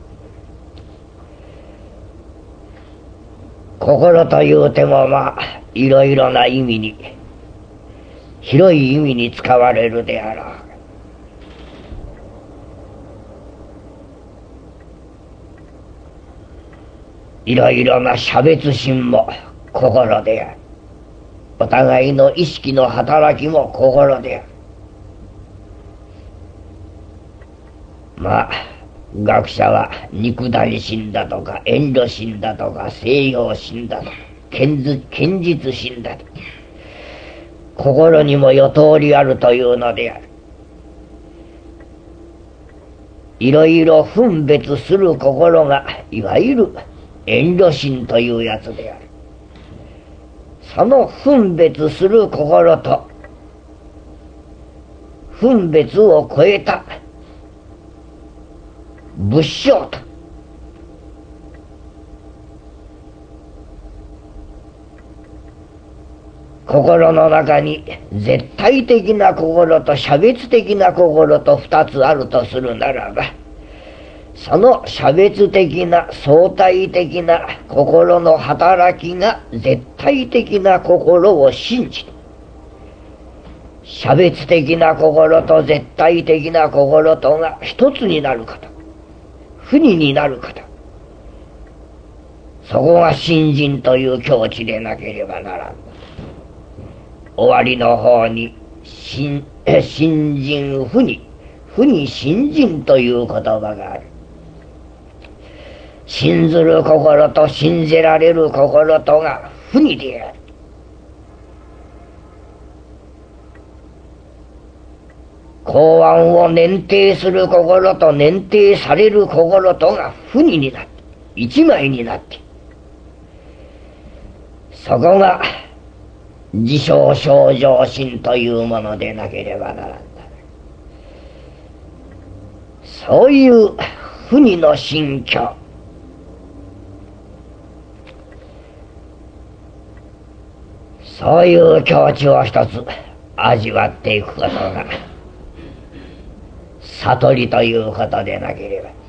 [SPEAKER 1] 心というてもいろいろな意味に、広い意味に使われるであろう。いろいろな差別心も心である。お互いの意識の働きも心である。学者は肉弾心だとか遠慮心だとか西洋心だとか堅実心だとか、心にもよ通りあるというのである。いろいろ分別する心がいわゆる遠慮心というやつである。その分別する心と分別を超えた仏性と心の中に絶対的な心と差別的な心と二つあるとするならば、その差別的な相対的な心の働きが絶対的な心を信じて、差別的な心と絶対的な心とが一つになること、不二になること、そこが信心という境地でなければならん。終わりの方に信心不二、不二信心という言葉がある。信ずる心と信じられる心とが不二である。公安を念定する心と念定される心とが不二になって、一枚になって、そこが自称正常心というものでなければならんだ。そういう不二の心境、そういう境地を一つ味わっていくことが悟りということでなければ。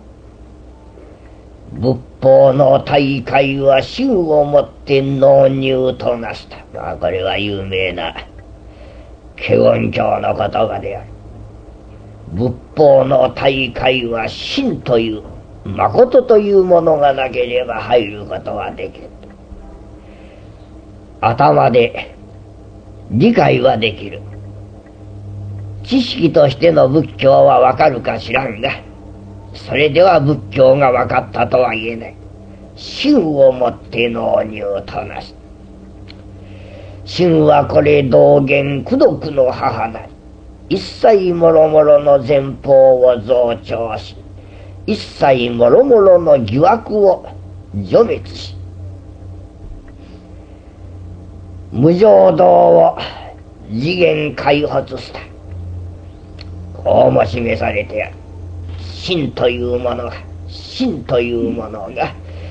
[SPEAKER 1] 仏法の大海は衆をもって納入となすと、これは有名な華厳経の言葉である。仏法の大海は真という誠というものがなければ入ることはできる。頭で理解はできる。知識としての仏教はわかるか知らんが、それでは仏教が分かったとは言えない。心をもって納入となす。心はこれ道元功徳の母なり、一切もろもろの前方を増長し、一切もろもろの疑惑を除滅し、無常道を次元開発した。こうも示されてある。真というものが、真というものが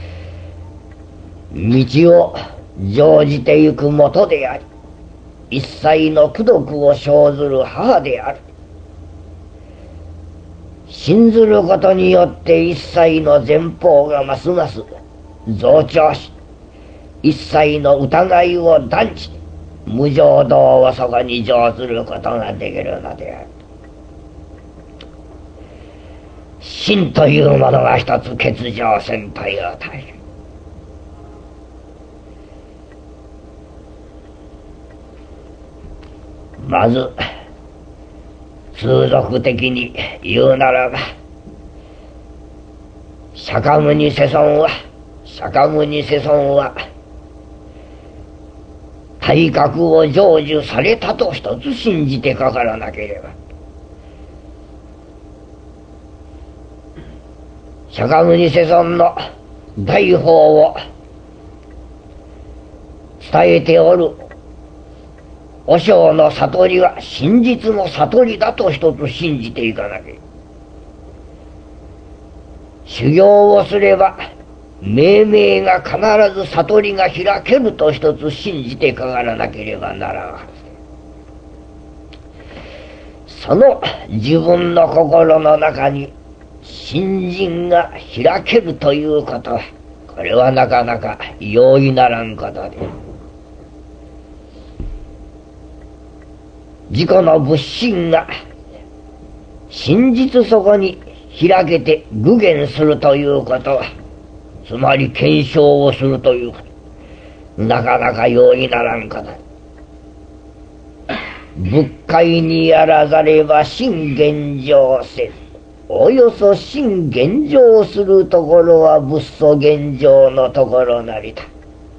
[SPEAKER 1] 道を乗じてゆくもとであり、一切の功徳を生ずる母である。信ずることによって一切の前方がますます増長し、一切の疑いを断じて無常道をそこに乗ずることができるのである。真というものが一つ欠如せんというため、まず通俗的に言うならば、釈迦牟尼世尊は体格を成就されたと一つ信じてかからなければ。釈迦牟尼世尊の大法を伝えておる和尚の悟りは真実の悟りだと一つ信じていかなきゃ。修行をすれば命名が必ず悟りが開けると一つ信じてかからなければならんはず。その自分の心の中に信心が開けるということは、これはなかなか容易ならんことで、自己の仏心が真実そこに開けて具現するということは、つまり検証をするということ、なかなか容易ならんこと。仏界にあらざれば真現上せず、およそ真現上するところは仏祖現上のところなりだ。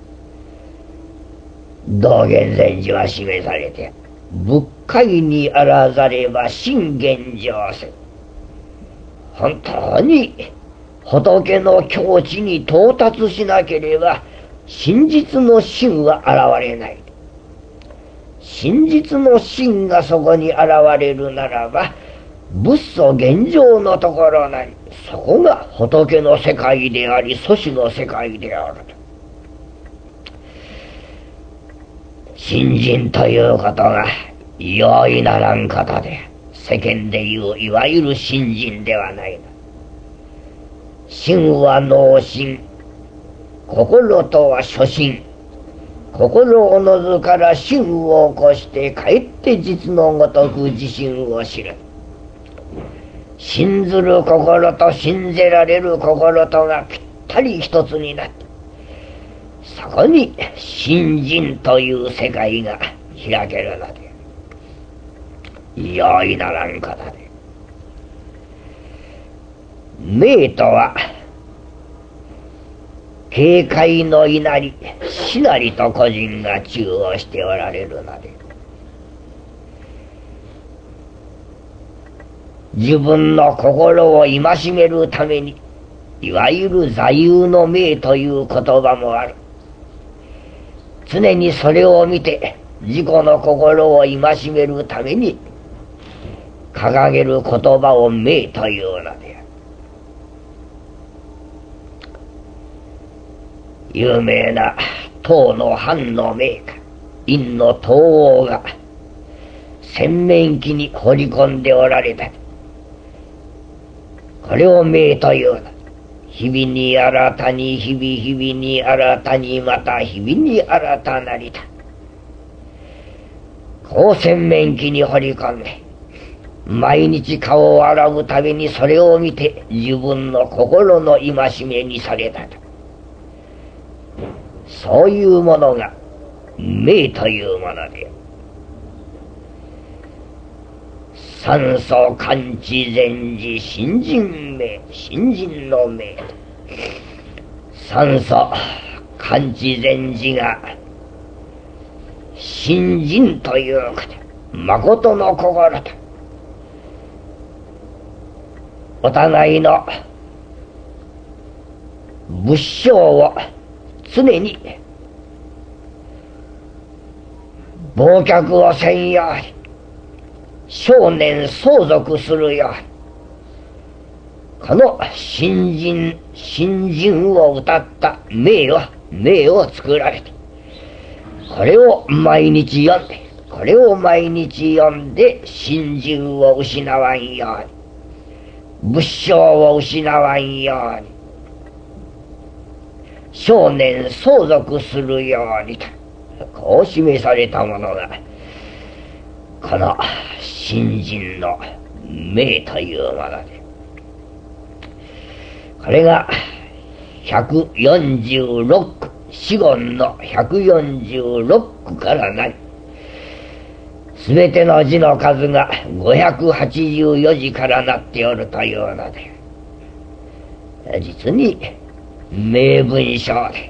[SPEAKER 1] 道元禅師は示されて、仏界にあらざれば真現上せず、本当に仏の境地に到達しなければ真実の真は現れない。真実の真がそこに現れるならば、仏祖現上のところなり、そこが仏の世界であり、祖師の世界であると。 信心ということが容易ならんことで、世間でいういわゆる信心ではない。心は脳心、心とは初心。心おのずから心を起こしてかえって実のごとく自心を知る。信ずる心と信じられる心とがぴったり一つになって、そこに信心という世界が開けるので、容易ならんことで。名とは警戒の稲荷しなりと個人が中をしておられるので、自分の心を戒めるために、いわゆる座右の銘という言葉もある。常にそれを見て自己の心を戒めるために掲げる言葉を銘というのである。有名な唐の藩の名家陰の東王が洗面器に掘り込んでおられた。これを銘というの。日々に新たに、日々日々に新たに、また日々に新たなりだ。こう洗面器に掘り込んで、毎日顔を洗うたびにそれを見て自分の心の戒めにされたと。そういうものが銘というもので、三祖完治禅師信心銘、信心の銘。三祖完治禅師が信心ということ、誠の心と、お互いの仏性を常に忘却をせんように、少年相続するように、この信心を歌った銘を作られて、これを毎日読んで、これを毎日読んで信心を失わんように、仏性を失わんように、少年相続するようにと、こう示されたものがこの信心の銘というもので、これが146句、四言の146句からなり、すべての字の数が584字からなっておるというので、実に名文章で、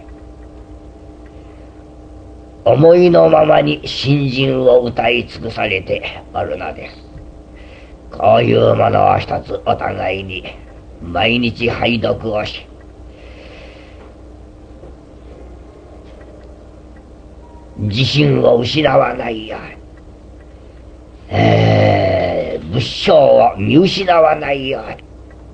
[SPEAKER 1] 思いのままに信心を歌い尽くされておるのです。こういうものを一つお互いに毎日拝読をし、自信を失わないように、仏性を見失わないように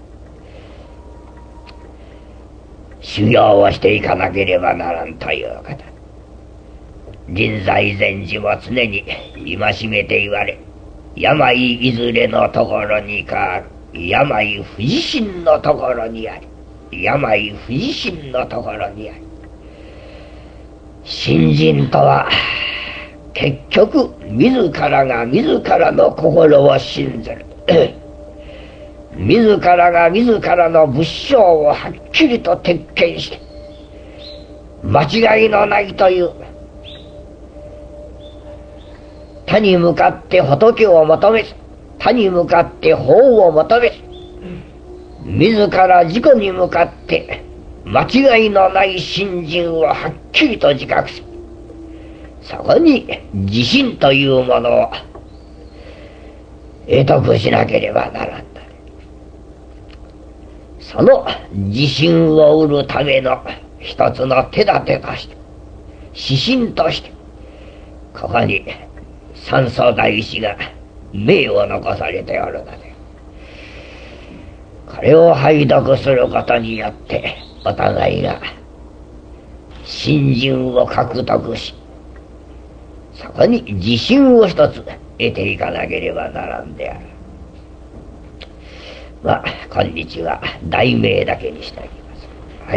[SPEAKER 1] 修行をしていかなければならんということ。臨済禅師も常に戒めて言われ、病いずれのところにか病不自信のところにあり、病不自信のところにあり。信心とは結局自らが自らの心を信ずる自らが自らの仏性をはっきりと鉄拳して、間違いのないという他に向かって仏を求めず、他に向かって法を求めず、自ら自己に向かって間違いのない信心をはっきりと自覚する。そこに自信というものを得得しなければならん。その自信を得るための一つの手立てとして、指針として、ここに三祖大師が銘を残されておるので、これを拝読することによってお互いが信心を獲得し、 そこに自信を一つ得ていかなければならんである。まあ今日は題名だけにしておきます。はい。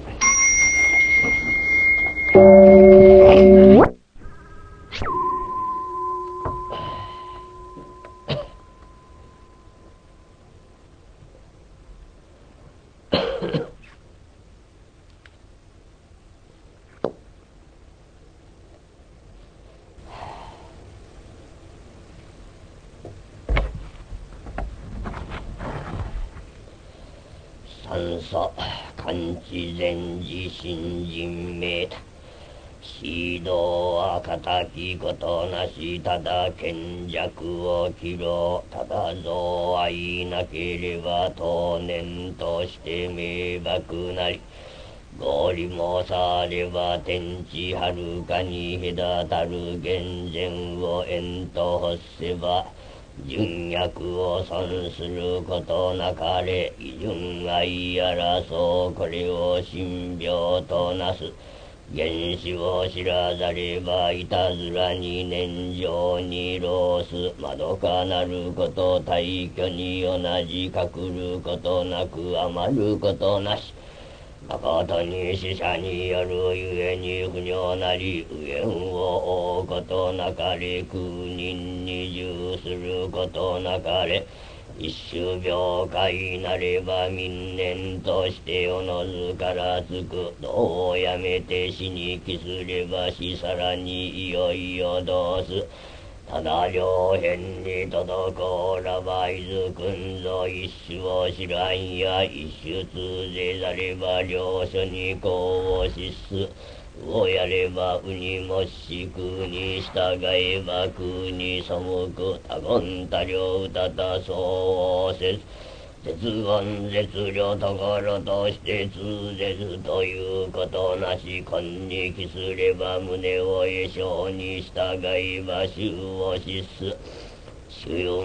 [SPEAKER 1] 三祖漢知禅師信心明太指導は敵ことなしただ賢弱を切ろうただ憎愛なければ当年として迷惑なり合理もされば天地はるかに隔たる厳然を縁と欲せば純薬を損することなかれ異純愛争うこれを神病となす原始を知らざればいたずらに念情に浪すまどかなること大挙に同じ隠ることなく余ることなし誠に死者によるゆえに不尿なり右縁を追うことなかれ空人に従することなかれ一種病界なれば民年としておのずからつく道をやめて死に帰すればしさらにいよいよどうすただ両辺に滞らばいずくんぞ一種を知らんや一種通ぜざれば両所に功を失すをやればうにもし空に従えば空に背く多言多量たたそうせず絶言絶量ところとして通ぜずということなし今に帰すれば胸を会性に従えば衆を失す衆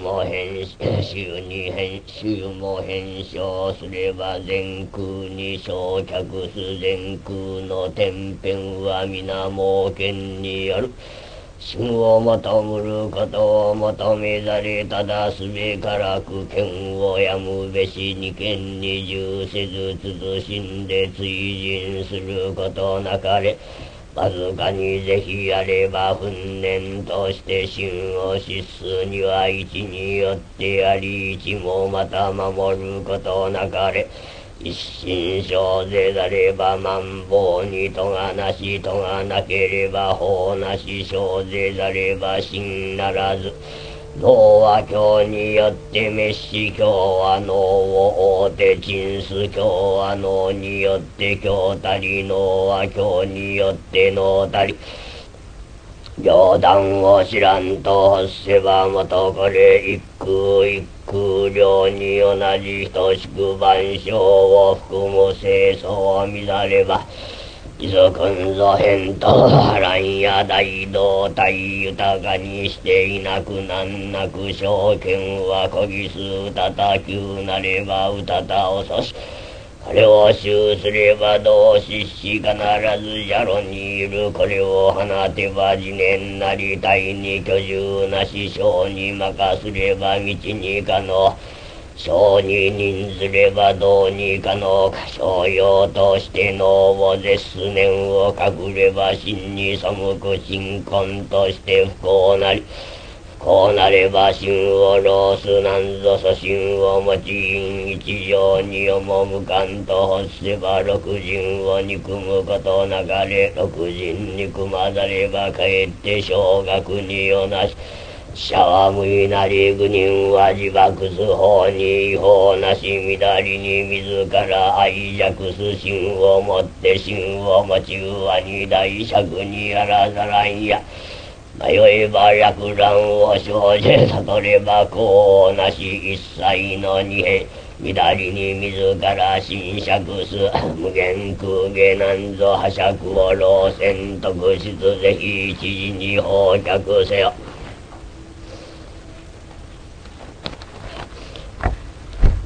[SPEAKER 1] も変小すれば全空に焼却す全空の天辺は皆猛犬による真を求むることを求めざれただすべからく剣をやむべし二剣に従せず慎んで追尋することなかれわずかに是非あれば訓練として真を失すには一によってあり一もまた守ることなかれ一心生ぜざれば万法にとがなしとがなければ法なし生ぜざれば真ならず脳は経によって滅し経は脳を覆って沈す経は脳によって経たり脳は経によって脳たり冗談を知らんと欲せばもとこれ一空一空量に同じ等しく万象を含む清楚を乱ればいずくんぞ変と波乱や大動体豊かにしていなくなんなく証券はこぎすうたたきゅうなればうたた遅しこれを習すれば同志し必ずじゃろにいるこれを放てば自念なり体に居住なし性に任すれば道に可能小に任ずればどうに可能か商用として脳を絶す念を隠れば真に背く鎮魂として不幸なりこうなれば真を浪すなんぞ祖真を持ち因一条に赴かんと欲せば六人を憎むことなかれ六人憎まざればかえって小学にをなししゃは無いなり愚人は自爆す法に違法なし乱りに自ら愛弱す心をもって心を持ち上に大尺にあらざらんや迷えば落乱を生じ悟れば功なし一切の二変乱りに自ら侵釈す無限空下なんぞ破釈を老戦特質ぜひ一時に放却せよ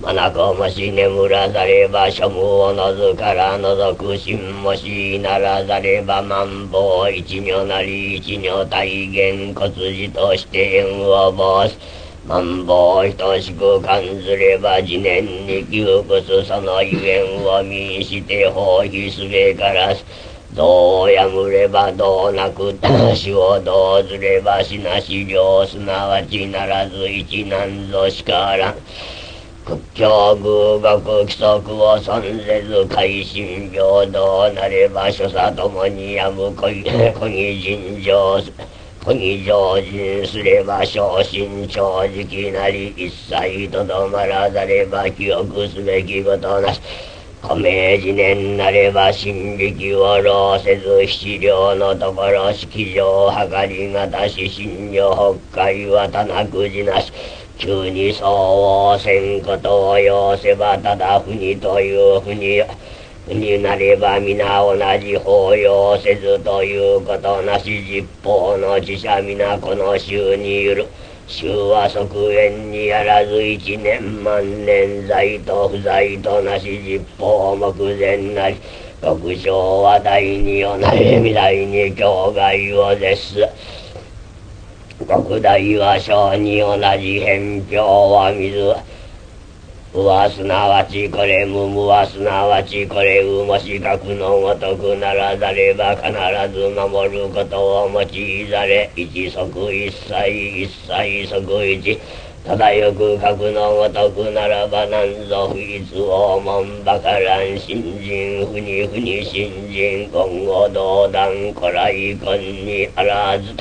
[SPEAKER 1] 眼もし眠らざれば諸無をのずから覗く心もしならざれば万法一如なり一如体現骨寺として縁を申す万法等しく感ずれば次年に窮屈そのゆえんを見して放棄すべからずどうやむればどうなく死をどうずればしなし量すなわちならず一なんぞしからん屈強偶学規則を損せず改心平等なれば所作ともにやむ古義尋常古義常人すれば昇進長直なり一切とどまらざれば記憶すべきことなし古明次年なれば新力を浪せず七両のところ式場計りがたし新女北海はたなくじなし急にそうをせんことを要せばただふにというふになれば皆同じ法要せずということなし実法の知者皆この衆にいる衆は即縁にあらず一年万年在と不在となし実法目前なり極小は大によなり未来に境外を絶す極大は小に同じ偏境は水はすなわちこれ無はすなわちこれうもし格のごとくならざれば必ず守ることを用いざれ一即一切一切即一ただよく格のごとくならばなんぞ不一をもんばからん新人不に不に新人今後同断古来今にあらずた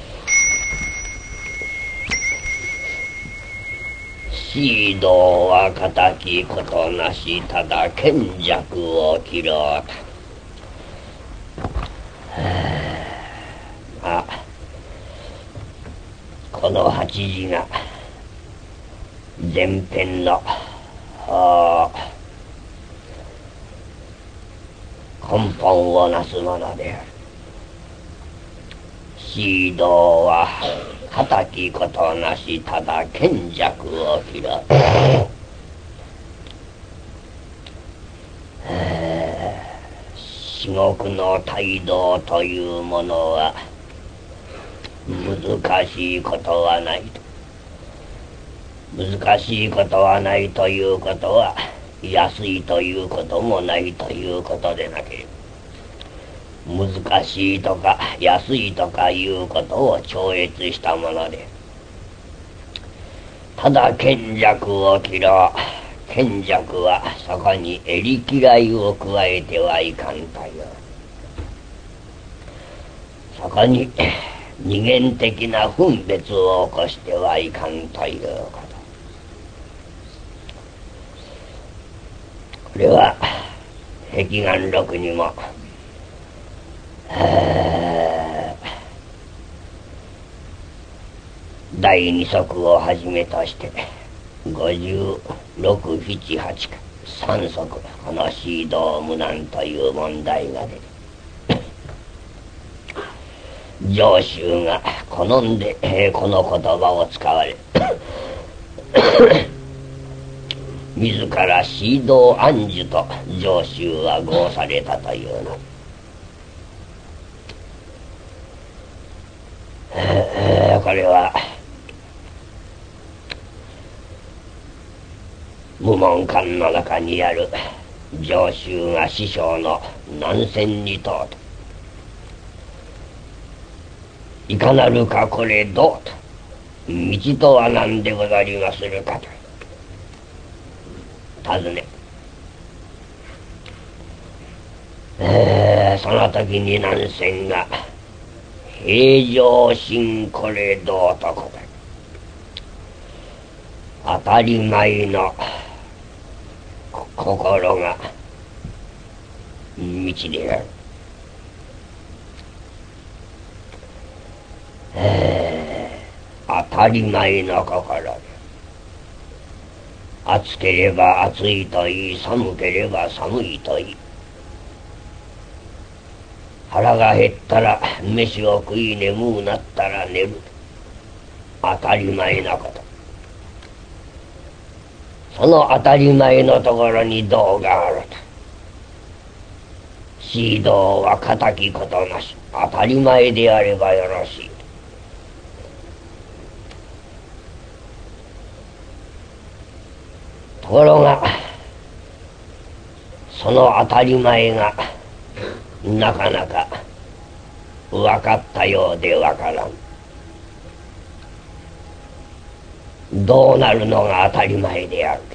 [SPEAKER 1] シードは敵ことなしただ賢弱を切ろうとこの8時が前編の根本をなすものであるシードは敵ことなしただ賢弱を切ろう至極の態度というものは難しいことはない難しいことはないということは安いということもないということでなければ難しいとか安いとかいうことを超越したものでただ賢弱を切ろう賢弱はそこに襟嫌いを加えてはいかんというそこに二元的な分別を起こしてはいかんということこれは碧眼録にも第二則をはじめとして56、7、8か3則このシード無難という問題が出る上州が好んでこの言葉を使われ自らシード暗示と上州は号されたというのこれは無門観の中にある上州が師匠の南仙に問うといかなるかこれどうと道とは何でござりまするかと尋ねその時に南仙が平常心これどうと答え当たり前の心が道である当たり前の心で暑ければ暑いといい寒ければ寒いといい腹が減ったら飯を食い眠うなったら寝る当たり前のことその当たり前のところに道があると。非道は敵きことなし。当たり前であればよろしい。ところがその当たり前がなかなか分かったようで分からん。どうなるのが当たり前である。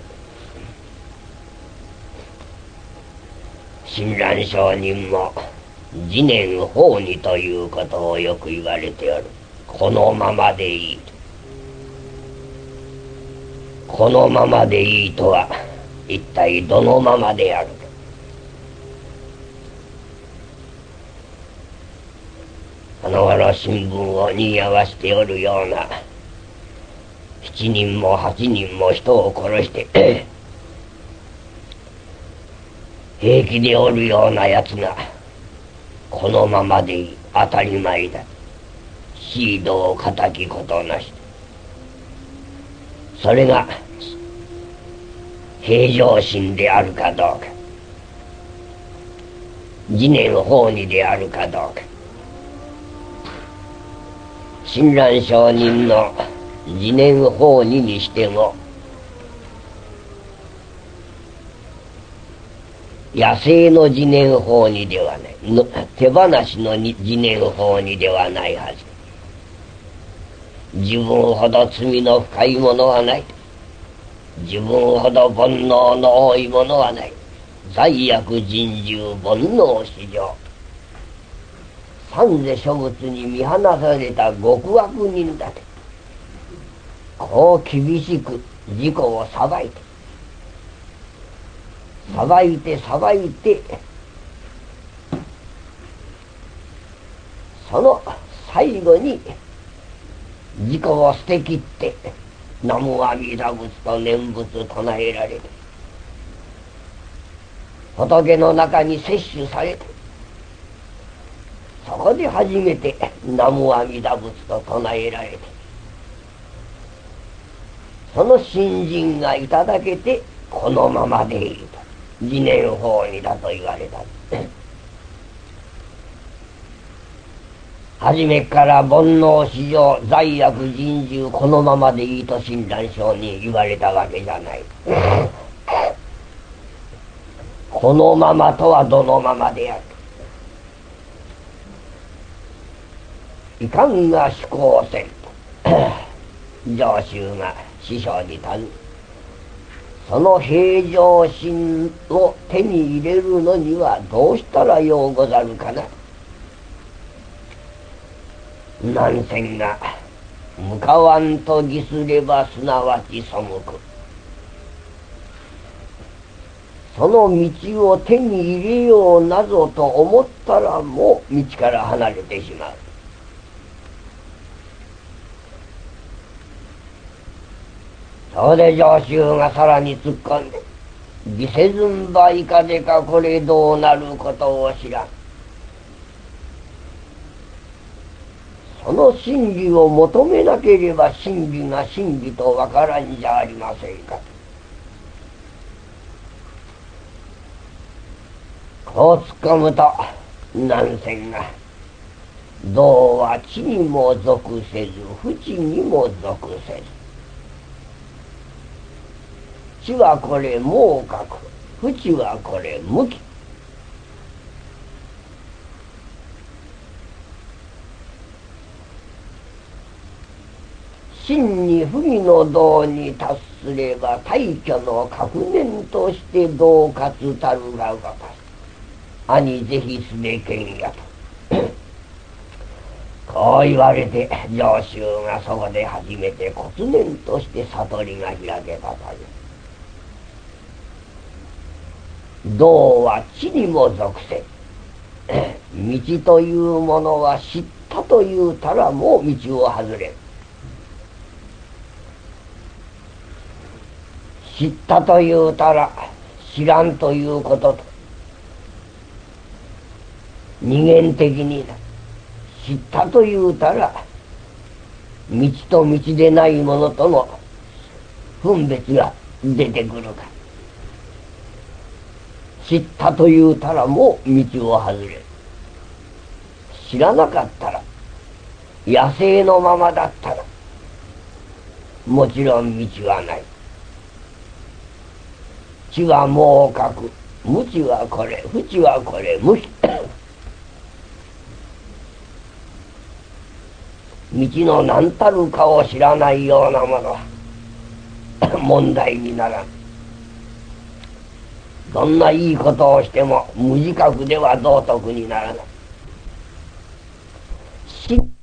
[SPEAKER 1] 親鸞上人も自念法にということをよく言われておる。このままでいい。このままでいいとは一体どのままであるか。あの頃新聞を賑わしておるような7人も8人も人を殺して平気でおるようなやつがこのままでいい、当たり前だ、非道敵きことなし、それが平常心であるかどうか、自念法にであるかどうか。親鸞上人の自念法ににしても野生の自念法にではない、手放しの自念法にではないはず。自分ほど罪の深いものはない。自分ほど煩悩の多いものはない。罪悪人獣煩悩至上、三世諸仏に見放された極悪人だと、こう厳しく自己を裁いてその最後に自己を捨てきって南無阿弥陀仏と念仏唱えられて、仏の中に摂取されて、そこで初めて南無阿弥陀仏と唱えられて、その信心がいただけてこのままでいいと自念法にだと言われた。初めから煩悩至上罪悪人獣このままでいいと親鸞上に言われたわけじゃない。このままとはどのままである。いかんが思考せんと上州が師匠に尋ね、その平常心を手に入れるのにはどうしたらようござるかな。南仙が向かわんと義すればすなわち背く。その道を手に入れようなぞと思ったらもう道から離れてしまう。それで上州がさらに突っ込んで、義せずんばいかでかこれどうなることを知らん。その真理を求めなければ真理が真理とわからんじゃありませんか。こう突っ込むと南仙が、道は地にも属せず不地にも属せず、地はこれ猛角、不地はこれ無気。真に不義の道に達すれば大挙の確念として道活たるがごたす。兄ぜひすべけんやとこう言われて、上州がそこで初めて骨念として悟りが開けたという。道は地にも属せ道というものは知ったというたらもう道を外れる。知ったというたら知らんということと二元的にだ。知ったというたら道と道でないものとの分別が出てくるか。知ったというたらもう道を外れる。知らなかったら、野生のままだったら、もちろん道はない。知はもう書く。無知はこれ、不知はこれ、無知。道の何たるかを知らないようなものは問題にならん。どんないいことをしても無自覚では道徳にならない。